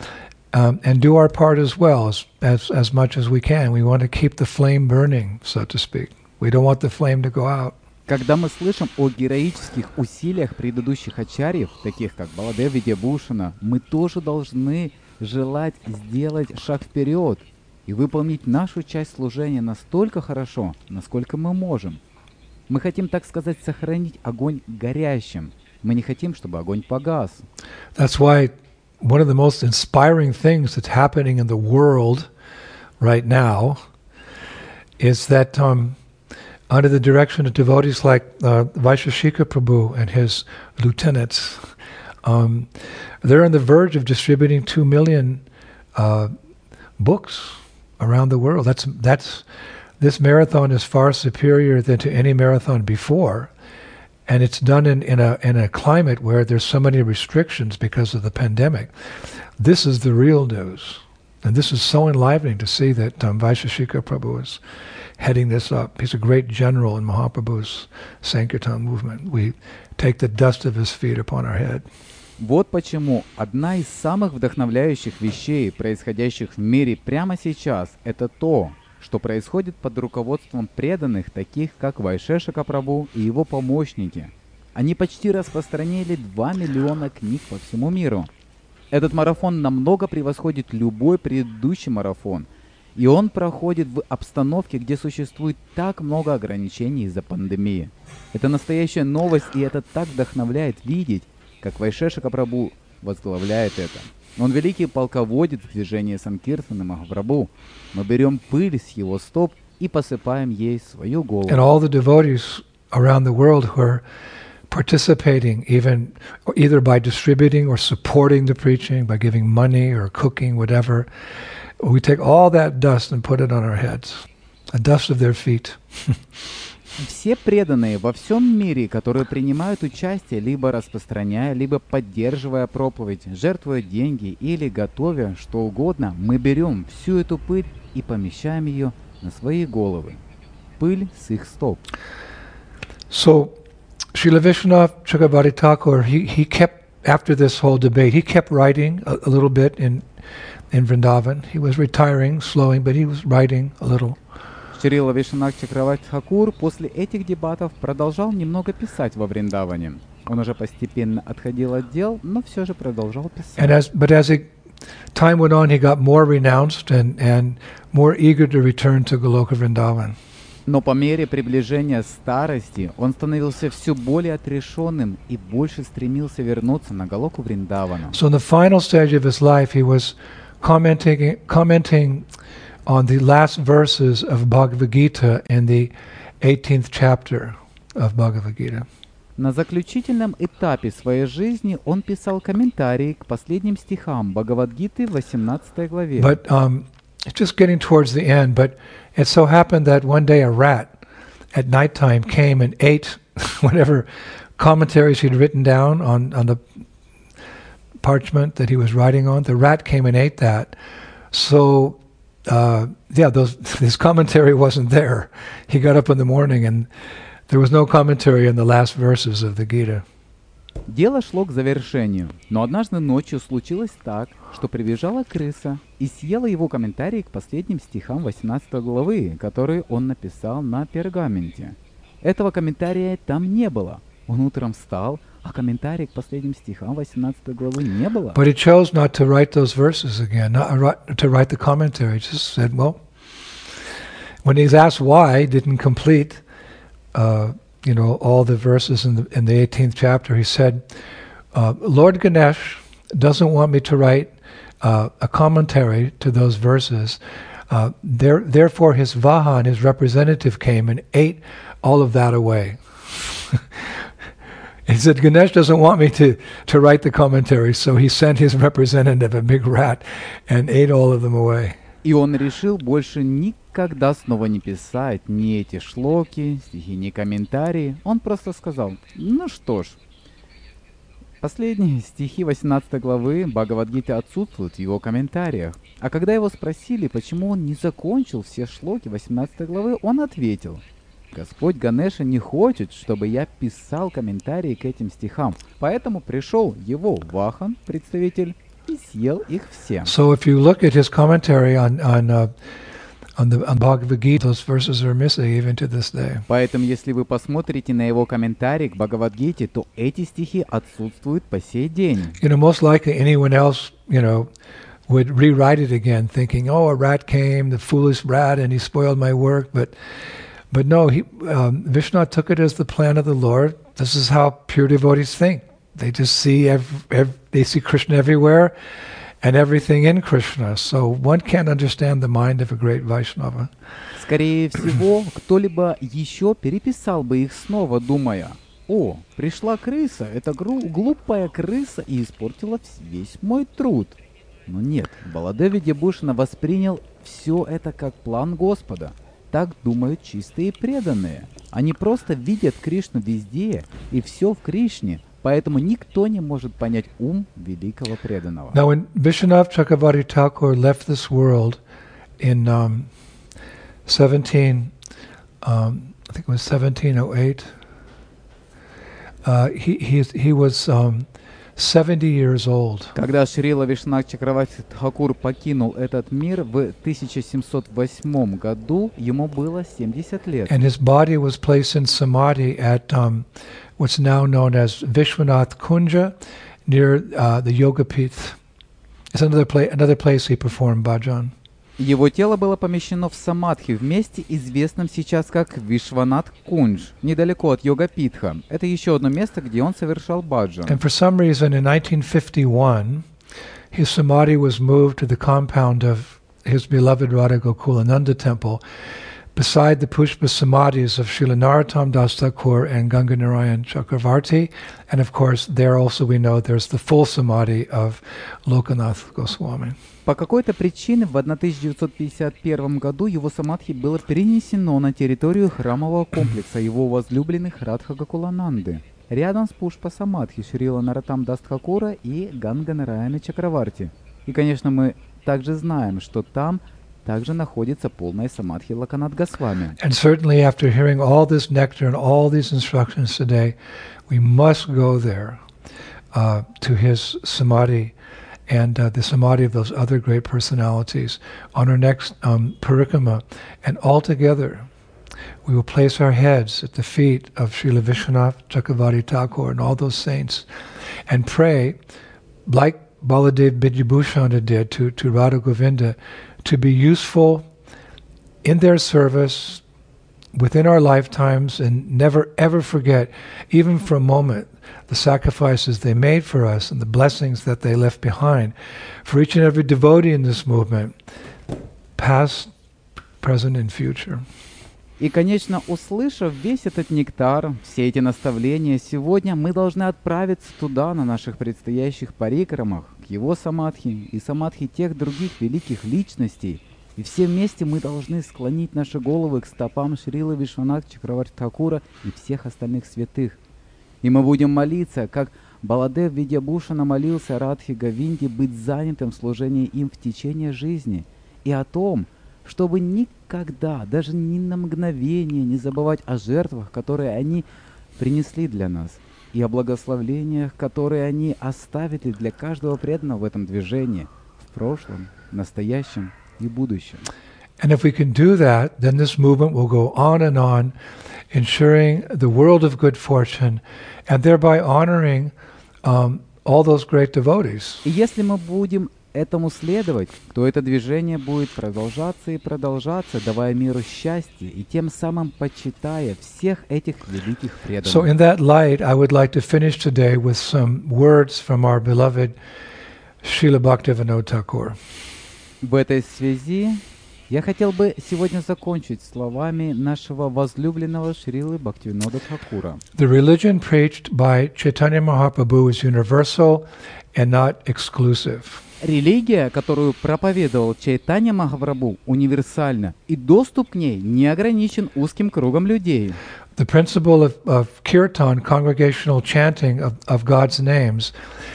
um, and do our part as well, as, as, as much as we can. We want to keep the flame burning, so to speak. We don't want the flame to go out. Когда мы слышим о героических усилиях предыдущих ачарьев, таких как Баладев Видьябхушана, мы тоже должны желать сделать шаг вперед и выполнить нашу часть служения настолько хорошо, насколько мы можем. Мы хотим, так сказать, сохранить огонь горящим. Мы не хотим, чтобы огонь погас. That's why one of the most inspiring things that's happening in the world right now is that um, under the direction of devotees like uh, Vaisheshika Prabhu and his lieutenants, um, they're on the verge of distributing two million uh, books around the world. That's that's this marathon is far superior than to any marathon before, and it's done in, in a in a climate where there's so many restrictions because of the pandemic. This is the real news, and this is so enlivening to see that um, Vaisheshika Prabhu is heading this up. He's a great general in Mahaprabhu's Sankirtan movement. We take the dust of his feet upon our head. Вот почему одна из самых вдохновляющих вещей, происходящих в мире прямо сейчас, это то, что происходит под руководством преданных, таких как Вайшешика Прабху и его помощники. Они почти распространили два миллиона книг по всему миру. Этот марафон намного превосходит любой предыдущий марафон. И он проходит в обстановке, где существует так много ограничений из-за пандемии. Это настоящая новость, и это так вдохновляет видеть, как Вайшешика Прабху возглавляет это. Он великий полководец в движении Санкиртана Махапрабху. Мы берем пыль с его стоп и посыпаем ей свою голову. And all the devotees around the world who are participating, even either by distributing or supporting the preaching, by giving money or cooking, whatever, we take all that dust and put it on our heads, the dust of their feet. Все преданные во всем мире, которые принимают участие, либо распространяя, либо поддерживая проповедь, жертвуя деньги или готовя что угодно, мы берем всю эту пыль и помещаем ее на свои головы. Пыль с их стоп. So, Srila Vishwanath Chakravarti Thakur, he, he kept, after this whole debate, he kept writing a, a little bit in, in Vrindavan. He was retiring, slowing, but he was writing a little. Шрила Вишванатх Чакраварти Тхакур после этих дебатов продолжал немного писать во Вриндаване. Он уже постепенно отходил от дел, но все же продолжал писать. And as, but as it, time went on, he got more renounced and, and more eager to return to Goloka Vrindavan. Но по мере приближения старости он становился все более отрешенным и больше стремился вернуться на Галоку Вриндавана. So in the final stage of his life, he was commenting, commenting on the last verses of Bhagavad Gita in the eighteenth chapter of Bhagavad Gita. На заключительном этапе своей жизни он писал комментарии к последним стихам Бхагавад-гиты в восемнадцатой главе. But um, it's just getting towards the end, but it so happened that one day a rat at nighttime came and ate whatever commentaries he'd written down on, on the parchment that he was writing on. The rat came and ate that. So Uh, yeah, those, his commentary wasn't there. He got up in the morning and there was no commentary in the last verses of the Gita. Дело шло к завершению, но однажды ночью случилось так, что прибежала крыса и съела его комментарии к последним стихам восемнадцатой главы, которые он написал на пергаменте. Этого комментария там не было. Он утром встал, а комментарий к последним стихам восемнадцатой главы не было. But he chose not to write those verses again, not to write the commentary. He just said, well, when he's asked why he didn't complete, uh, you know, all the verses in the in the eighteenth chapter, he said, uh, Lord Ganesh doesn't want me to write uh, a commentary to those verses. Uh, there, therefore, his Vahan, his representative, came and ate all of that away. He said, Ganesh doesn't want me to, to write the commentary, so he sent his representative, a big rat, and ate all of them away. И он решил больше никогда снова не писать ни эти шлоки, стихи, ни комментарии. Он просто сказал, ну что ж, последние стихи восемнадцатой главы Бхагавад-гиты отсутствуют в его комментариях. А когда его спросили, почему он не закончил все шлоки восемнадцатой главы, он ответил, Господь Ганеша не хочет, чтобы я писал комментарии к этим стихам. Поэтому пришел его Вахан, представитель, и съел их все. So if you look at his commentary on on uh, on the on Bhagavad Gita, those verses are missing even to this day. Поэтому, если вы посмотрите на его комментарий к Бхагавад-гите, то эти стихи отсутствуют по сей день. You know, most likely anyone else, you know, would rewrite it again, thinking, "Oh, a rat came, the foolish rat, and he spoiled my work." But But no, he, um, Vishnu took it as the plan of the Lord. This is how pure devotees think. They just see ev- ev- they see Krishna everywhere, and everything in Krishna. So one can't understand the mind of a great Vaishnava. Скорее всего, кто-либо еще переписал бы их снова, думая, «О, пришла крыса, эта гру- глупая крыса и испортила весь мой труд». Но нет, Баладев Видьябушана воспринял все это как план Господа. Так думают чистые преданные. Они просто видят Кришну везде, и все в Кришне, поэтому никто не может понять ум великого преданного. Now, when Vishwanath Chakravarti Thakur left this world in um, seventeen, um, I think it was seventeen oh eight, uh, he he he was um, seventy years old. Когда Шрила Вишванатх Чакраварти Тхакур покинул этот мир в тысяча семьсот восьмом году, ему было семьдесят лет. And his body was placed in samadhi at um, what's now known as Vishwanath Kunja near uh, the Yogapith. It's another place. Another place he performed bhajan. Его тело было помещено в самадхи в месте, известном сейчас как Вишванат Кундж, недалеко от Йога-Питха. Это еще одно место, где он совершал баджан. And for some reason, in nineteen fifty-one, his samadhi was moved to the compound of his beloved Radha Gokulananda temple, beside the Pushpa Samadhis of Srila Narottam Das Thakur and Ganga Narayan Chakravarti. And of course, there also we know there's the full Samadhi of Lokanath Goswami. По какой-то причине в тысяча девятьсот пятьдесят первом году его самадхи было перенесено на территорию храмового комплекса его возлюбленных Радха Гокулананды, рядом с Пушпа Самадхи Шрила Нароттам Дас Тхакура и Ганга Нараяна Чакраварти. И, конечно, мы также знаем, что там также находится полная самадхи Локанат Госвами. And certainly after hearing all this nectar and all these instructions today, we must go there uh, to his samadhi and uh, the samadhi of those other great personalities on our next um, parikrama. And all together, we will place our heads at the feet of Srila Vishwanath Chakravarti Thakur and all those saints and pray, like Baladev Vidyabhushana did to, to Radha Govinda, to be useful in their service within our lifetimes and never ever forget, even for a moment, the sacrifices they made for us and the blessings that they left behind for each and every devotee in this movement, past, present, and future. И, конечно, услышав весь этот нектар, все эти наставления, сегодня мы должны отправиться туда, на наших предстоящих парикрамах, к его самадхи и самадхи тех других великих личностей. И все вместе мы должны склонить наши головы к стопам Шрилы Вишванат Чакраварти Тхакура и всех остальных святых. И мы будем молиться, как Баладев Видьябушана молился Радхи Говинде, быть занятым в служении им в течение жизни, и о том, чтобы никогда, даже ни на мгновение не забывать о жертвах, которые они принесли для нас, и о благословениях, которые они оставили для каждого преданного в этом движении, в прошлом, настоящем и будущем. And if we can do that, then this movement will go on and on, ensuring the world of good fortune, and thereby honoring um, all those great devotees. И если мы будем этому следовать, то это движение будет продолжаться и продолжаться, давая миру счастье и тем самым почитая всех этих великих преданных. So in that light, I would like to finish today with some words from our beloved Srila Bhaktivinoda Thakur. В этой связи я хотел бы сегодня закончить словами нашего возлюбленного Шрилы Бхактивинода Тхакура. The religion preached by Chaitanya Mahaprabhu is universal and not exclusive. Религия, которую проповедовал Чайтанья Махапрабху, универсальна, и доступ к ней не ограничен узким кругом людей. The principle of, of kirtan, congregational chanting of, of God's names,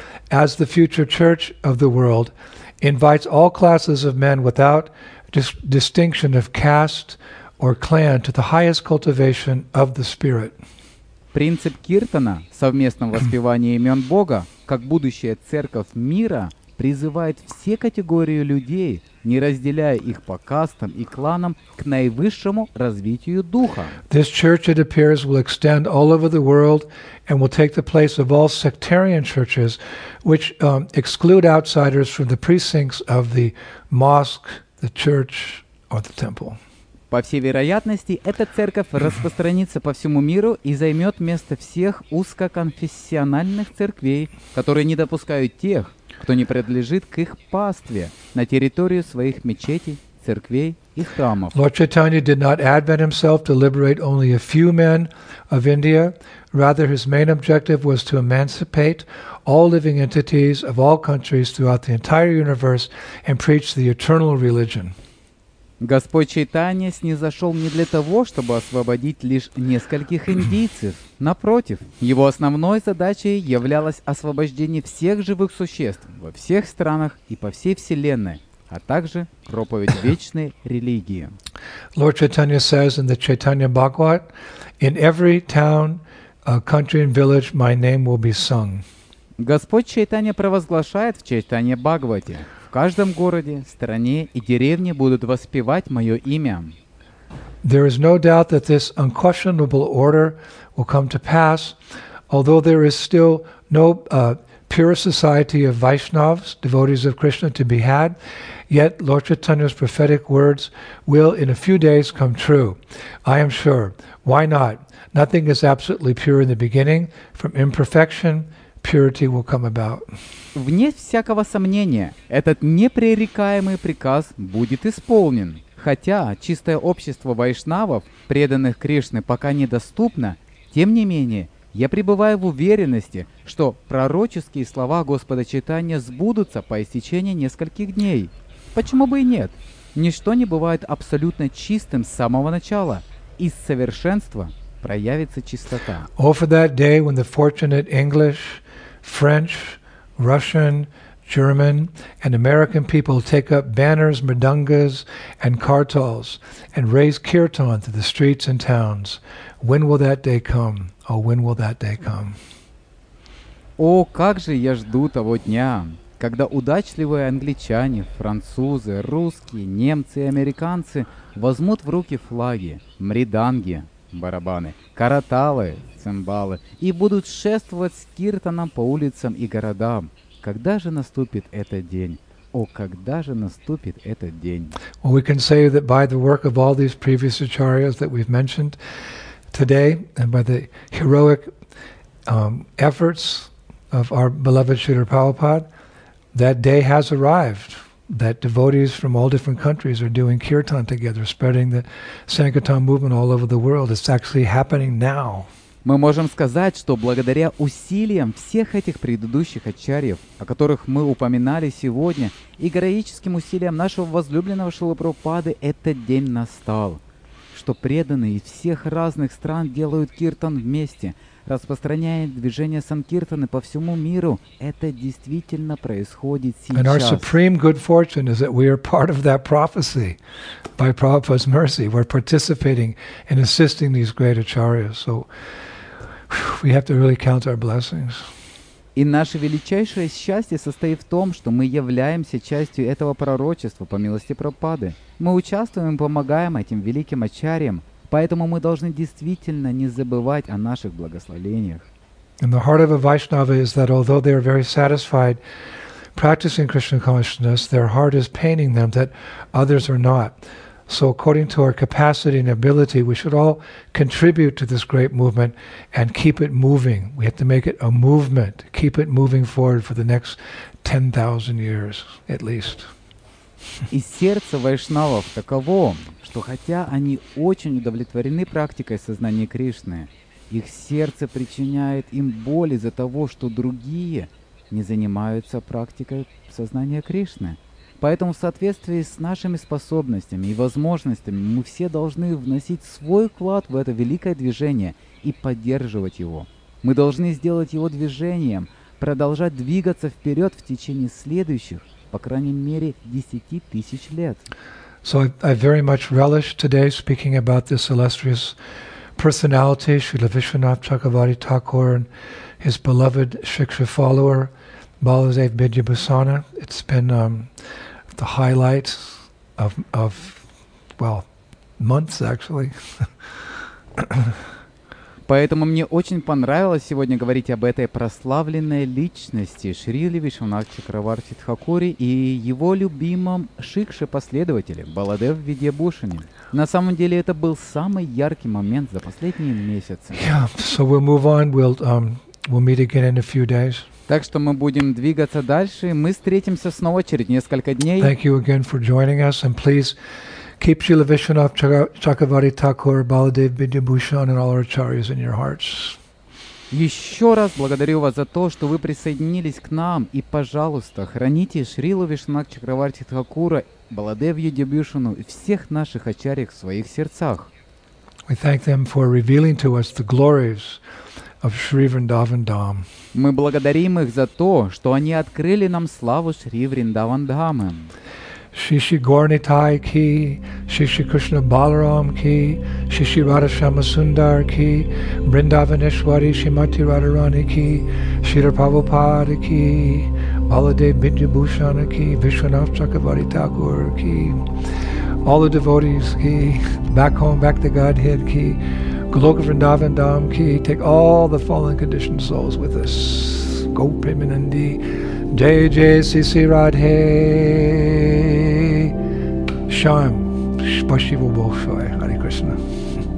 as the future church of the world, invites all classes of men without dis- distinction of caste or clan to the highest cultivation of the spirit. Принцип киртана, совместного воспевания имен Бога, как будущая церковь мира, призывает все категории людей, не разделяя их по кастам и кланам, к наивысшему развитию духа. This church, it appears, will extend all over the world and will take the place of all sectarian churches, which um, exclude outsiders from the precincts of the mosque, the church, or the temple. По всей вероятности, эта церковь распространится по всему миру и займет место всех узкоконфессиональных церквей, которые не допускают тех, кто не принадлежит к их пастве, на территорию своих мечетей, церквей и храмов. Lord Chaitanya did not advent himself to liberate only a few men of India. Rather, his main objective was to emancipate all living entities of all countries throughout the entire universe and preach the eternal religion. Господь Чайтанья снизошел не для того, чтобы освободить лишь нескольких индийцев. Напротив, его основной задачей являлось освобождение всех живых существ во всех странах и по всей Вселенной, а также проповедь вечной религии. Lord Chaitanya says in the Chaitanya Bhagavat, "In every town, uh, country and village, my name will be sung." Господь Чайтанья провозглашает в Чайтанья Бхагавате: в каждом городе, стране и деревне будут воспевать мое имя. There is no doubt that this unquestionable order will come to pass although there is still no uh, pure society of Vaishnavas, devotees of Krishna, to be had, yet Lord Chaitanya's prophetic words will in a few days come true. I am sure. Why not? Nothing is absolutely pure in the beginning. From imperfection, purity will come about. Вне всякого сомнения, этот непререкаемый приказ будет исполнен. Хотя чистое общество вайшнавов, преданных Кришне, пока недоступно, тем не менее, я пребываю в уверенности, что пророческие слова Господа Чайтанья сбудутся по истечении нескольких дней. Почему бы и нет? Ничто не бывает абсолютно чистым с самого начала. Из совершенства проявится чистота. Oh, for that day when the fortunate English, French, Russian, German, and American people take up banners, mridangas, and kartals and raise kirtan to the streets and towns. When will that day come? Oh, when will that day come? О, как же я жду того дня, когда удачливые англичане, французы, русские, немцы и американцы возьмут в руки флаги, мриданги, барабаны, караталы, цимбалы и будут шествовать с киртаном по улицам и городам. Когда же наступит этот день? О, когда же наступит этот день? Well, we can say that by the work of all these previous acharyas that we've mentioned today, and by the heroic um, efforts of our beloved Srila Prabhupada, that day has arrived. That devotees from all different countries are doing kirtan together, spreading the Sankirtan movement all over the world. It's actually happening now. Мы можем сказать, что благодаря усилиям всех этих предыдущих ачарьев, о которых мы упоминали сегодня, и героическим усилиям нашего возлюбленного Шрилы Прабхупады, этот день настал. Что преданные из всех разных стран делают киртан вместе, распространяя движение санкиртаны по всему миру. Это действительно происходит сейчас. And our supreme good fortune is that we are part of that prophecy. By Prabhupada's mercy, we're participating in assisting these great acharyas. So we have to really count our blessings. И наше величайшее счастье состоит в том, что мы являемся частью этого пророчества по милости Прабхупады. Мы участвуем и помогаем этим великим ачарьям, поэтому мы должны действительно не забывать о наших благословениях. And the heart of a Vaishnava is that although they are very satisfied practicing Krishna consciousness, their heart is paining them that others are not. So according to our capacity and ability, we should all contribute to this great movement and keep it moving. We have to make it a movement, keep it moving forward for the next ten thousand years at least. И сердце вайшнавов таково, что хотя они очень удовлетворены практикой сознания Кришны, их сердце причиняет им боль из-за того, что другие не занимаются практикой сознания Кришны. Поэтому в соответствии с нашими способностями и возможностями мы все должны вносить свой вклад в это великое движение и поддерживать его. Мы должны сделать его движением, продолжать двигаться вперед в течение следующих, по крайней мере, десяти тысяч лет. So I, I very much relish today speaking about this illustrious personality, Srila Vishwanath Chakravarti Thakur, and his beloved Shiksha follower, Baladev Vidyabhusana. It's been um, the highlight of, of, well, months actually. Поэтому мне очень понравилось сегодня говорить об этой прославленной личности Шриле Вишванатх Чакраварти Тхакуре и его любимом Шикше-последователе Баладев Видьябхушане. На самом деле это был самый яркий момент за последние месяцы. Yeah, so we'll move on. We'll, um, we'll meet again in a few days. Так что мы будем двигаться дальше. Мы встретимся снова через несколько дней. Thank you again for joining us, and please keep Srila Vishwanath Chakravarti Thakur, Baladev Vidyabhushan, and all our acharyas in your hearts. Еще раз благодарю вас за то, что вы присоединились к нам, и, пожалуйста, храните Шрилу Вишванатх Чакраварти Тхакура, Баладев Видьябхушану и всех наших ачарьев в своих сердцах. We thank them for revealing to us the glories of Shri Vrindavan Dham. Мы благодарим их за то, что они открыли нам славу Шри Вриндаван Дхамы. Shri Shri Gauranitai ki, Shri Shri Krishna Balaram ki, Shri Shri Radha Shama Sundar ki, Vrindavaneshwari Shrimati Radharani ki, Shri Prabhupada ki, Baladev Vidyabhushana ki, Vishwanath Chakravarti Thakur ki, all the devotees ki, back home, back to Godhead ki, Goloka Vrindavan Dham ki, take all the fallen conditioned souls with us. Go Premanandi, Jai Jai Sisi Radhe, Shyam, Spashivo Bolshoi, Hare Krishna.